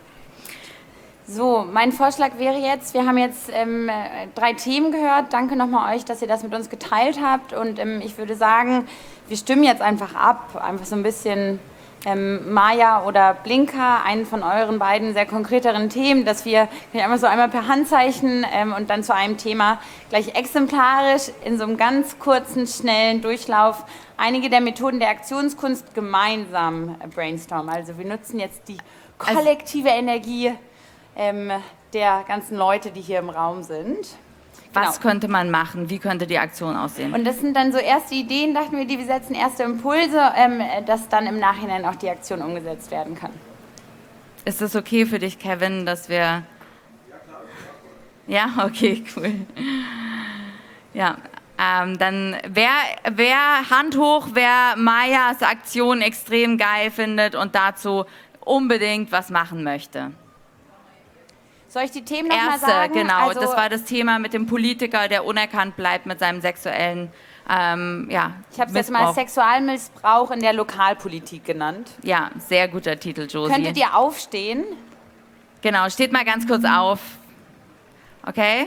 So, mein Vorschlag wäre jetzt, wir haben jetzt ähm, drei Themen gehört. Danke nochmal euch, dass ihr das mit uns geteilt habt. Und ähm, ich würde sagen, wir stimmen jetzt einfach ab, einfach so ein bisschen ähm, Maya oder Blinker, einen von euren beiden sehr konkreteren Themen, dass wir einmal so einmal per Handzeichen ähm, und dann zu einem Thema gleich exemplarisch in so einem ganz kurzen, schnellen Durchlauf einige der Methoden der Aktionskunst gemeinsam brainstormen. Also wir nutzen jetzt die kollektive Energie ähm, der ganzen Leute, die hier im Raum sind. Was Genau. könnte man machen? Wie könnte die Aktion aussehen? Und das sind dann so erste Ideen, dachten wir, die wir setzen, erste Impulse, ähm, dass dann im Nachhinein auch die Aktion umgesetzt werden kann. Ist es okay für dich, Kevin, dass wir... Ja, okay, cool. Ja, ähm, dann wer, wer Hand hoch, wer Mayas Aktion extrem geil findet und dazu unbedingt was machen möchte. Soll ich die Themen nochmal Erste, sagen? genau, Also, das war das Thema mit dem Politiker, der unerkannt bleibt mit seinem sexuellen ähm, ja, ich habe es jetzt mal Missbrauch. Sexualmissbrauch in der Lokalpolitik genannt. Ja, sehr guter Titel, Josie. Könntet ihr aufstehen? Genau, steht mal ganz kurz auf. Okay?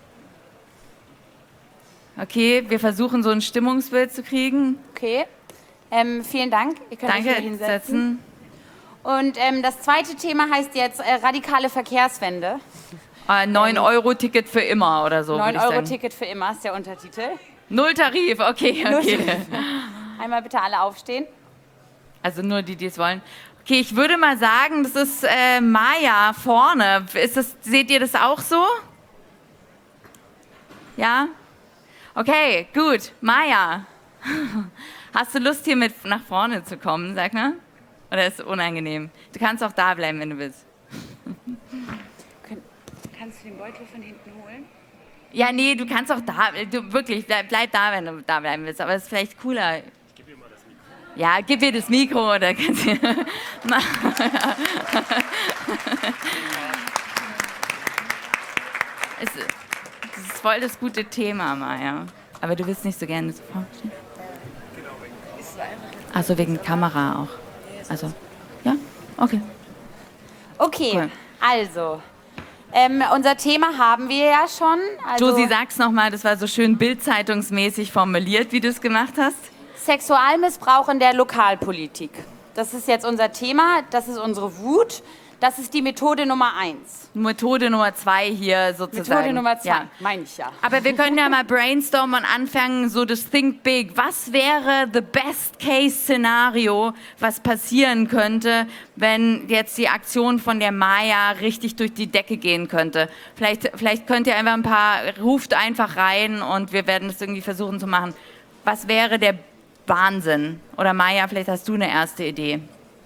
Okay, wir versuchen so ein Stimmungsbild zu kriegen. Okay. Ähm, vielen Dank. Ihr könnt euch Danke, hier hinsetzen. setzen. Und ähm, das zweite Thema heißt jetzt äh, radikale Verkehrswende. Äh, neun Euro Ticket für immer oder so. neun würde ich Euro sagen. Ticket für immer ist der Untertitel. Null Tarif, okay, Null okay. Tarif. Einmal bitte alle aufstehen. Also nur die, die es wollen. Okay, ich würde mal sagen, das ist äh, Maya vorne. Ist das, seht ihr das auch so? Ja? Okay, gut. Maya, hast du Lust, hier mit nach vorne zu kommen, sag mal? Oder ist es unangenehm? Du kannst auch da bleiben, wenn du willst. Kannst du den Beutel von hinten holen? Ja, nee, du kannst auch da, du, wirklich, bleib, bleib da, wenn du da bleiben willst. Aber es ist vielleicht cooler. Ich gebe ihr mal das Mikro. Ja, gib ihr das Mikro oder kannst du... es, das ist voll das gute Thema, Maya. Aber du willst nicht so gerne so vorstellen? Also wegen Kamera auch. Also, ja, okay. Okay, Cool. also, ähm, unser Thema haben wir ja schon. Also Josie, sag's nochmal, das war so schön bildzeitungsmäßig formuliert, wie du es gemacht hast. Sexualmissbrauch in der Lokalpolitik. Das ist jetzt unser Thema, das ist unsere Wut, das ist die Methode Nummer eins. Methode Nummer zwei hier sozusagen. Methode Nummer zwei, Ja. meine ich ja. Aber wir können ja mal brainstormen und anfangen, so das Think Big. Was wäre the best case Szenario, was passieren könnte, wenn jetzt die Aktion von der Maya richtig durch die Decke gehen könnte? Vielleicht, vielleicht könnt ihr einfach ein paar, ruft einfach rein und wir werden das irgendwie versuchen zu machen. Was wäre der Wahnsinn? Oder Maya, vielleicht hast du eine erste Idee.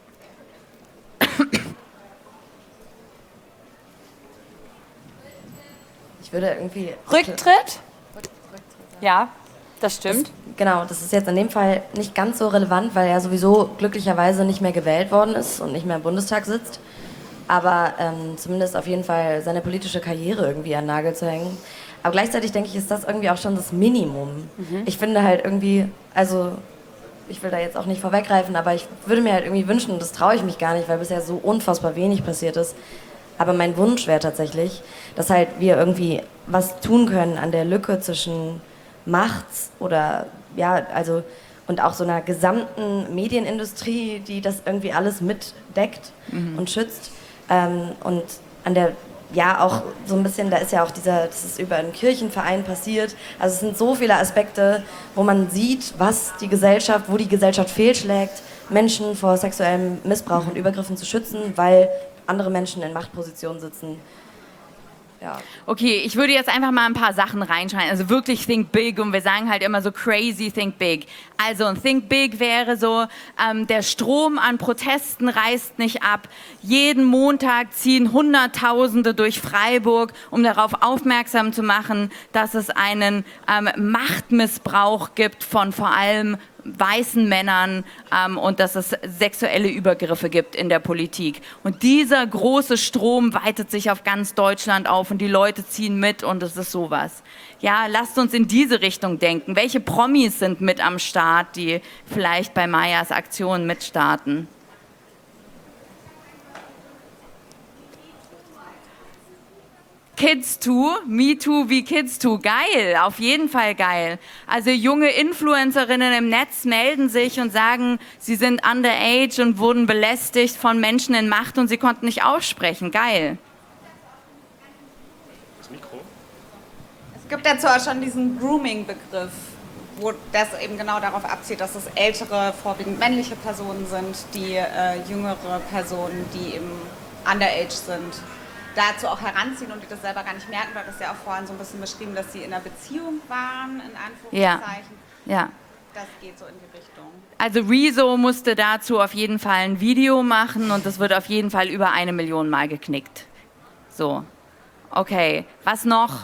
Ich würde irgendwie... Rücktritt? Ja, das stimmt. Das, genau, das ist jetzt in dem Fall nicht ganz so relevant, weil er sowieso glücklicherweise nicht mehr gewählt worden ist und nicht mehr im Bundestag sitzt. Aber ähm, zumindest auf jeden Fall seine politische Karriere irgendwie an den Nagel zu hängen. Aber gleichzeitig denke ich, ist das irgendwie auch schon das Minimum. Mhm. Ich finde halt irgendwie, also ich will da jetzt auch nicht vorweggreifen, aber ich würde mir halt irgendwie wünschen, und das traue ich mich gar nicht, weil bisher so unfassbar wenig passiert ist. Aber mein Wunsch wäre tatsächlich, dass halt wir irgendwie was tun können an der Lücke zwischen Macht oder, ja, also, und auch so einer gesamten Medienindustrie, die das irgendwie alles mitdeckt Mhm. und schützt. Ähm, und an der, ja, auch so ein bisschen, da ist ja auch dieser, das ist über einen Kirchenverein passiert. Also es sind so viele Aspekte, wo man sieht, was die Gesellschaft, wo die Gesellschaft fehlschlägt, Menschen vor sexuellem Missbrauch und Übergriffen zu schützen, weil andere Menschen in Machtpositionen sitzen. Ja. Okay, ich würde jetzt einfach mal ein paar Sachen reinschreiben. Also wirklich think big und wir sagen halt immer so crazy think big. Also ein think big wäre so, ähm, der Strom an Protesten reißt nicht ab. Jeden Montag ziehen Hunderttausende durch Freiburg, um darauf aufmerksam zu machen, dass es einen ähm, Machtmissbrauch gibt von vor allem weißen Männern ähm, und dass es sexuelle Übergriffe gibt in der Politik. Und dieser große Strom weitet sich auf ganz Deutschland auf und die Leute ziehen mit und es ist sowas. Ja, lasst uns in diese Richtung denken. Welche Promis sind mit am Start, die vielleicht bei Mayas Aktion mitstarten? Kids Too, Me Too wie Kids Too, geil, auf jeden Fall geil. Also junge Influencerinnen im Netz melden sich und sagen, sie sind underage und wurden belästigt von Menschen in Macht und sie konnten nicht aussprechen, geil. Das Mikro? Es gibt dazu auch schon diesen Grooming-Begriff, wo das eben genau darauf abzielt, dass es ältere, vorwiegend männliche Personen sind, die äh, jüngere Personen, die eben underage sind, dazu auch heranziehen und die das selber gar nicht merken. Du hattest ja auch vorhin so ein bisschen beschrieben, dass sie in einer Beziehung waren, in Anführungszeichen. Ja. Ja. Das geht so in die Richtung. Also Rezo musste dazu auf jeden Fall ein Video machen und das wird auf jeden Fall über eine Million Mal geknickt. So, okay, was noch?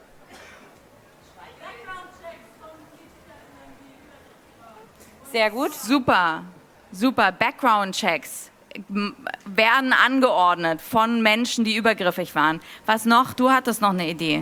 Sehr gut. Super, super. Background-Checks werden angeordnet von Menschen, die übergriffig waren. Was noch? Du hattest noch eine Idee.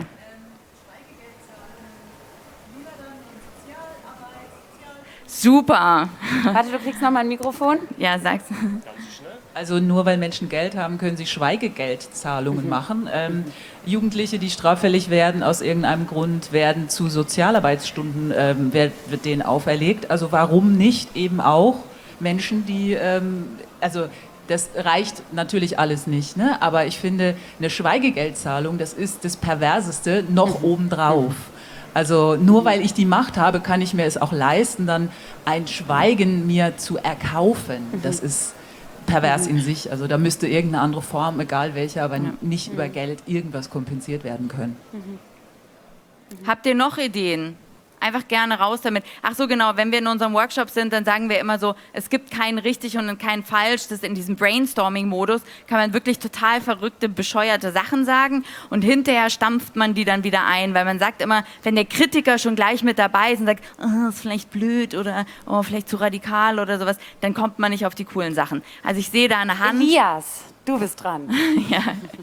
Super. Warte, du kriegst noch mal ein Mikrofon. Ja, sag's. Also nur weil Menschen Geld haben, können sie Schweigegeldzahlungen Mhm. machen. Ähm, Jugendliche, die straffällig werden aus irgendeinem Grund, werden zu Sozialarbeitsstunden, ähm, wird, wird denen auferlegt. Also warum nicht eben auch Menschen, die, ähm, also das reicht natürlich alles nicht, ne? Aber ich finde, eine Schweigegeldzahlung, das ist das Perverseste noch obendrauf. Also nur weil ich die Macht habe, kann ich mir es auch leisten, dann ein Schweigen mir zu erkaufen. Das ist pervers in sich. Also da müsste irgendeine andere Form, egal welche, aber nicht über Geld irgendwas kompensiert werden können. Habt ihr noch Ideen? Einfach gerne raus damit. Ach so, genau, wenn wir in unserem Workshop sind, dann sagen wir immer so, es gibt kein richtig und kein falsch. Das ist in diesem Brainstorming-Modus, kann man wirklich total verrückte, bescheuerte Sachen sagen und hinterher stampft man die dann wieder ein, weil man sagt immer, wenn der Kritiker schon gleich mit dabei ist und sagt, oh, ist vielleicht blöd oder oh, vielleicht zu radikal oder sowas, dann kommt man nicht auf die coolen Sachen. Also ich sehe da eine Hand. Elias, du bist dran. Ja.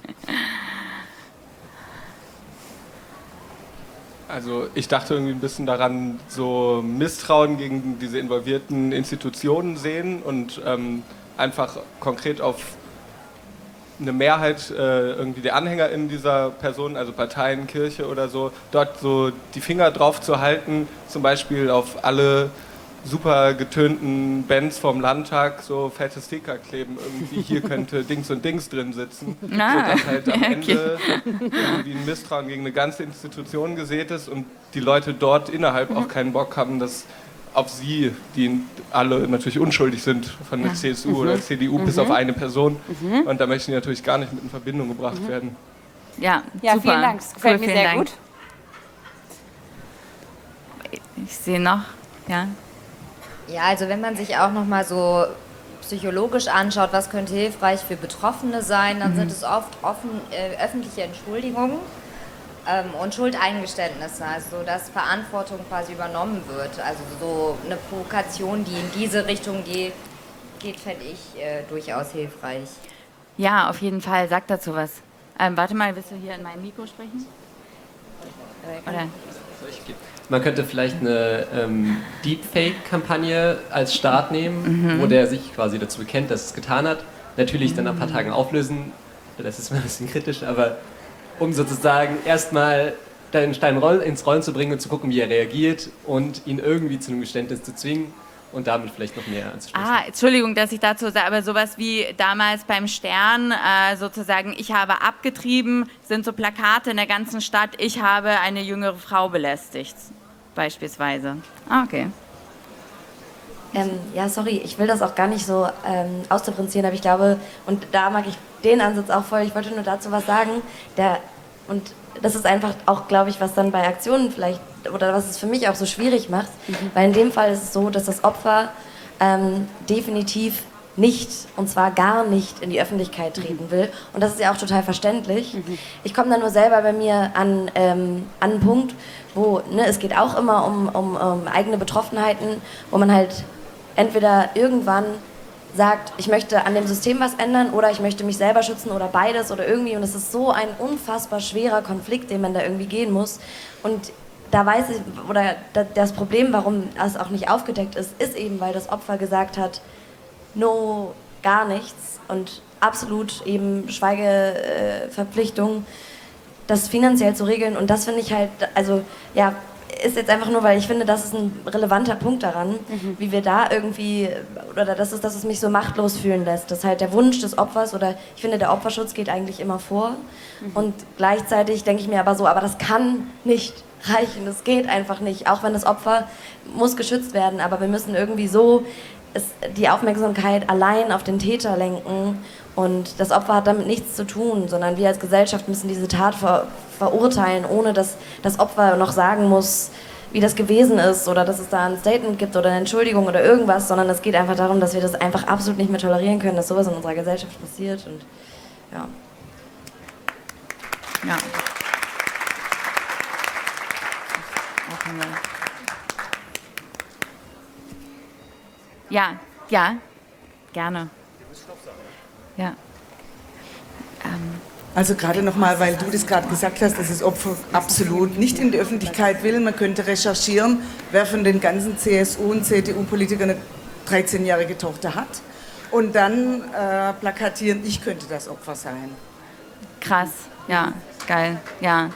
Also ich dachte irgendwie ein bisschen daran, so Misstrauen gegen diese involvierten Institutionen sehen und ähm, einfach konkret auf eine Mehrheit äh, irgendwie der AnhängerInnen dieser Person, also Parteien, Kirche oder so, dort so die Finger drauf zu halten, zum Beispiel auf alle super getönten Bands vom Landtag so fette Sticker kleben, irgendwie hier könnte Dings und Dings drin sitzen, Ah, sodass halt am okay. Ende irgendwie ein Misstrauen gegen eine ganze Institution gesät ist und die Leute dort innerhalb auch keinen Bock haben, dass auf sie, die alle natürlich unschuldig sind von der Ja. C S U oder Mhm. C D U, bis Mhm. auf eine Person, Mhm. und da möchten die natürlich gar nicht mit in Verbindung gebracht Mhm. werden. Ja, Ja, super. vielen Dank. Das gefällt mir vielen sehr Dank. gut. Ich sehe noch, ja. Ja, also wenn man sich auch noch mal so psychologisch anschaut, was könnte hilfreich für Betroffene sein, dann Mhm. sind es oft offen, äh, öffentliche Entschuldigungen ähm, und Schuldeingeständnisse, also dass Verantwortung quasi übernommen wird. Also so eine Provokation, die in diese Richtung geht, geht fände ich äh, durchaus hilfreich. Ja, auf jeden Fall. Sag dazu was. Ähm, warte mal, willst du hier in mein Mikro sprechen? Oder? Man könnte vielleicht eine ähm, Deepfake-Kampagne als Start nehmen, Mhm. wo der sich quasi dazu bekennt, dass es getan hat. Natürlich dann nach ein paar Tagen auflösen, das ist mal ein bisschen kritisch, aber um sozusagen erstmal den Stein roll- ins Rollen zu bringen und zu gucken, wie er reagiert und ihn irgendwie zu einem Geständnis zu zwingen und damit vielleicht noch mehr anzustoßen. Ah, Entschuldigung, dass ich dazu sage, aber sowas wie damals beim Stern, äh, sozusagen, ich habe abgetrieben, sind so Plakate in der ganzen Stadt, ich habe eine jüngere Frau belästigt, beispielsweise. Ah, okay. Ähm, ja, sorry, ich will das auch gar nicht so ähm, ausdifferenzieren, aber ich glaube, und da mag ich den Ansatz auch voll, ich wollte nur dazu was sagen, der, und das ist einfach auch, glaube ich, was dann bei Aktionen vielleicht, oder was es für mich auch so schwierig macht, weil in dem Fall ist es so, dass das Opfer ähm, definitiv nicht, und zwar gar nicht in die Öffentlichkeit treten will. Und das ist ja auch total verständlich. Ich komme dann nur selber bei mir an, ähm, an einen Punkt, wo, ne, es geht auch immer um, um, um eigene Betroffenheiten, wo man halt entweder irgendwann sagt, ich möchte an dem System was ändern oder ich möchte mich selber schützen oder beides oder irgendwie. Und es ist so ein unfassbar schwerer Konflikt, den man da irgendwie gehen muss. Und da weiß ich, oder das Problem, warum das auch nicht aufgedeckt ist, ist eben, weil das Opfer gesagt hat, no, gar nichts und absolut eben Schweigeverpflichtung, das finanziell zu regeln. Und das finde ich halt, also ja, ist jetzt einfach nur, weil ich finde, das ist ein relevanter Punkt daran, mhm. wie wir da irgendwie, oder das ist, dass es mich so machtlos fühlen lässt. Das ist halt der Wunsch des Opfers, oder ich finde, der Opferschutz geht eigentlich immer vor. Mhm. Und gleichzeitig denke ich mir aber so, aber das kann nicht reichen, das geht einfach nicht. Auch wenn das Opfer muss geschützt werden, aber wir müssen irgendwie so es, die Aufmerksamkeit allein auf den Täter lenken und das Opfer hat damit nichts zu tun, sondern wir als Gesellschaft müssen diese Tat ver, verurteilen, ohne dass das Opfer noch sagen muss, wie das gewesen ist oder dass es da ein Statement gibt oder eine Entschuldigung oder irgendwas, sondern es geht einfach darum, dass wir das einfach absolut nicht mehr tolerieren können, dass sowas in unserer Gesellschaft passiert und ja. Ja. Ja, ja, gerne. Ja. Ähm. Also gerade nochmal, weil du das gerade gesagt hast, dass das Opfer absolut nicht in die Öffentlichkeit will. Man könnte recherchieren, wer von den ganzen C S U- und C D U-Politikern eine dreizehnjährige Tochter hat. Und dann äh, plakatieren, ich könnte das Opfer sein. Krass, ja, geil, ja.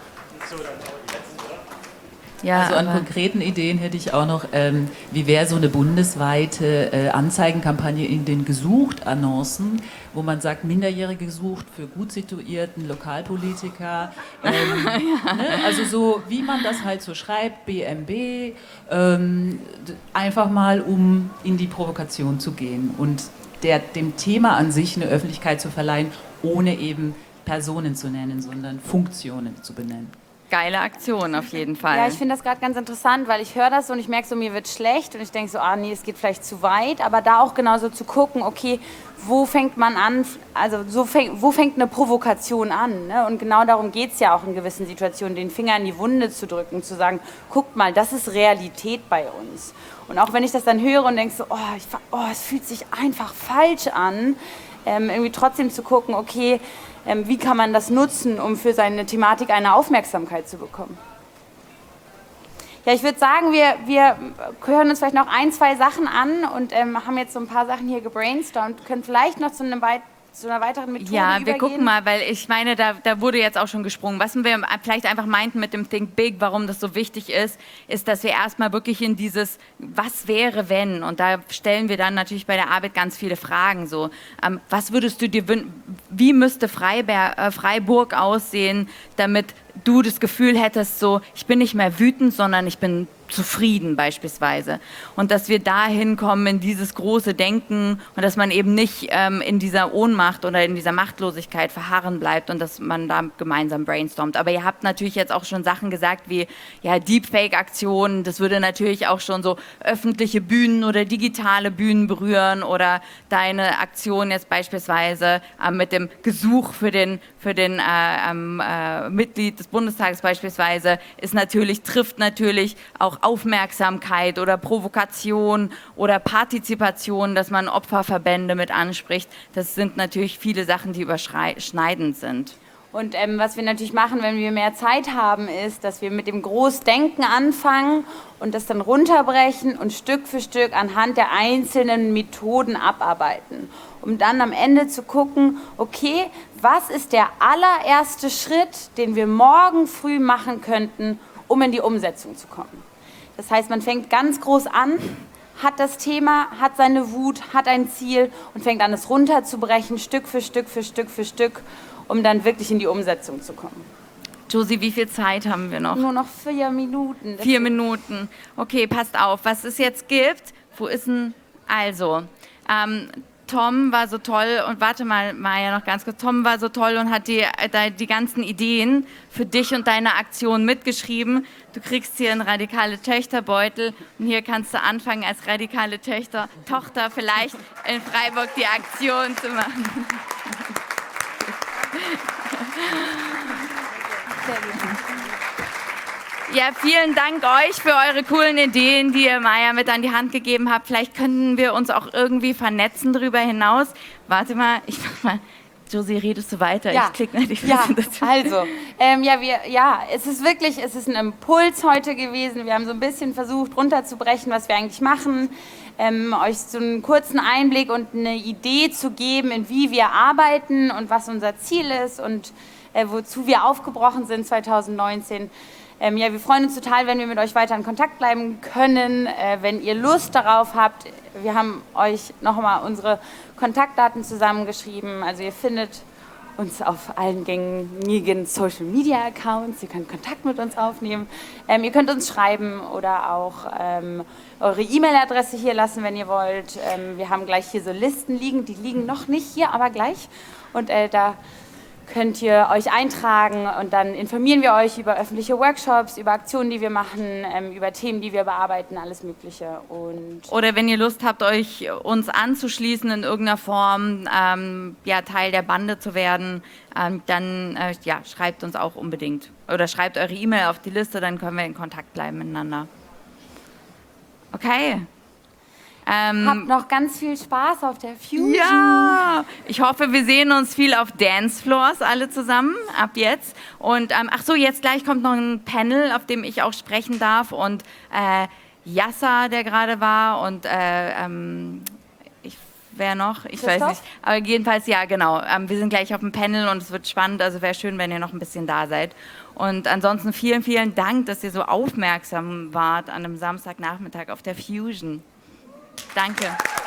Ja, also an konkreten Ideen hätte ich auch noch, ähm, wie wäre so eine bundesweite äh, Anzeigenkampagne in den Gesucht-Annoncen, wo man sagt, Minderjährige gesucht für gut situierten Lokalpolitiker. Ähm, ja. ne? Also so, wie man das halt so schreibt, B M B, ähm, einfach mal, um in die Provokation zu gehen und der, dem Thema an sich eine Öffentlichkeit zu verleihen, ohne eben Personen zu nennen, sondern Funktionen zu benennen. Geile Aktion auf jeden Fall. Ja, ich finde das gerade ganz interessant, weil ich höre das und ich merke so, mir wird schlecht und ich denke so, ah nee, es geht vielleicht zu weit, aber da auch genauso zu gucken, okay, wo fängt man an, also so fäng, wo fängt eine Provokation an? Ne? Und genau darum geht es ja auch in gewissen Situationen, den Finger in die Wunde zu drücken, zu sagen, guckt mal, das ist Realität bei uns. Und auch wenn ich das dann höre und denke so, oh, ich, oh es fühlt sich einfach falsch an, ähm, irgendwie trotzdem zu gucken, okay, ähm, wie kann man das nutzen, um für seine Thematik eine Aufmerksamkeit zu bekommen. Ja, ich würde sagen, wir, wir hören uns vielleicht noch ein, zwei Sachen an und ähm, haben jetzt so ein paar Sachen hier gebrainstormt, können vielleicht noch zu einem weit zu einer weiteren Methode Ja, wir übergehen. gucken mal, weil ich meine, da, da wurde jetzt auch schon gesprungen. Was wir vielleicht einfach meinten mit dem Think Big, warum das so wichtig ist, ist, dass wir erstmal wirklich in dieses, was wäre, wenn? Und da stellen wir dann natürlich bei der Arbeit ganz viele Fragen. So, ähm, was würdest du dir wünschen, wie müsste Freiberg, äh, Freiburg aussehen, damit du das Gefühl hättest, so, ich bin nicht mehr wütend, sondern ich bin zufrieden beispielsweise. Und dass wir dahin kommen in dieses große Denken und dass man eben nicht ähm, in dieser Ohnmacht oder in dieser Machtlosigkeit verharren bleibt und dass man da gemeinsam brainstormt. Aber ihr habt natürlich jetzt auch schon Sachen gesagt wie ja, Deepfake-Aktionen, das würde natürlich auch schon so öffentliche Bühnen oder digitale Bühnen berühren oder deine Aktion jetzt beispielsweise äh, mit dem Gesuch für den, für den äh, äh, Mitglied des Bundestages beispielsweise ist natürlich, trifft natürlich auch Aufmerksamkeit oder Provokation oder Partizipation, dass man Opferverbände mit anspricht. Das sind natürlich viele Sachen, die überschneidend sind. Und ähm, was wir natürlich machen, wenn wir mehr Zeit haben, ist, dass wir mit dem Großdenken anfangen und das dann runterbrechen und Stück für Stück anhand der einzelnen Methoden abarbeiten. Um dann am Ende zu gucken, okay, was ist der allererste Schritt, den wir morgen früh machen könnten, um in die Umsetzung zu kommen. Das heißt, man fängt ganz groß an, hat das Thema, hat seine Wut, hat ein Ziel und fängt an, es runterzubrechen, Stück für Stück für Stück für Stück, um dann wirklich in die Umsetzung zu kommen. Josie, wie viel Zeit haben wir noch? Nur noch vier Minuten. Vier Minuten. Okay, passt auf. Was es jetzt gibt, wo ist denn, also, ähm, Tom war so toll und warte mal, Maja, noch ganz kurz. Tom war so toll und hat die, die ganzen Ideen für dich und deine Aktion mitgeschrieben. Du kriegst hier einen radikale Töchterbeutel und hier kannst du anfangen, als radikale Töchter, Tochter vielleicht in Freiburg die Aktion zu machen. Sehr gut. Ja, vielen Dank euch für eure coolen Ideen, die ihr Maja mit an die Hand gegeben habt. Vielleicht könnten wir uns auch irgendwie vernetzen darüber hinaus. Warte mal, ich mach mal. Josie, redest du weiter? Ja. Ich klicke mal die Ja, also, ähm, ja, wir, ja, es ist wirklich, es ist ein Impuls heute gewesen. Wir haben so ein bisschen versucht, runterzubrechen, was wir eigentlich machen, ähm, euch so einen kurzen Einblick und eine Idee zu geben, in wie wir arbeiten und was unser Ziel ist und äh, wozu wir aufgebrochen sind zwanzig neunzehn. Ähm, ja, wir freuen uns total, wenn wir mit euch weiter in Kontakt bleiben können, äh, wenn ihr Lust darauf habt. Wir haben euch nochmal unsere Kontaktdaten zusammengeschrieben, also ihr findet uns auf allen gängigen Social Media Accounts. Ihr könnt Kontakt mit uns aufnehmen. Ähm, ihr könnt uns schreiben oder auch ähm, eure E-Mail-Adresse hier lassen, wenn ihr wollt. Ähm, wir haben gleich hier so Listen liegen, die liegen noch nicht hier, aber gleich. Und äh, da könnt ihr euch eintragen und dann informieren wir euch über öffentliche Workshops, über Aktionen, die wir machen, ähm, über Themen, die wir bearbeiten, alles Mögliche. Und Oder wenn ihr Lust habt, euch uns anzuschließen in irgendeiner Form, ähm, ja, Teil der Bande zu werden, ähm, dann äh, ja, schreibt uns auch unbedingt. Oder schreibt eure E-Mail auf die Liste, dann können wir in Kontakt bleiben miteinander. Okay. Ähm, habt noch ganz viel Spaß auf der Fusion. Ja, ich hoffe, wir sehen uns viel auf Dancefloors alle zusammen ab jetzt. Und ähm, ach so, jetzt gleich kommt noch ein Panel, auf dem ich auch sprechen darf. Und äh, Yasser, der gerade war, und äh, ähm, ich, wer noch? Ich Christoph? weiß nicht. Aber jedenfalls, ja, genau. Ähm, wir sind gleich auf dem Panel und es wird spannend. Also wäre schön, wenn ihr noch ein bisschen da seid. Und ansonsten vielen, vielen Dank, dass ihr so aufmerksam wart an einem Samstagnachmittag auf der Fusion. Danke.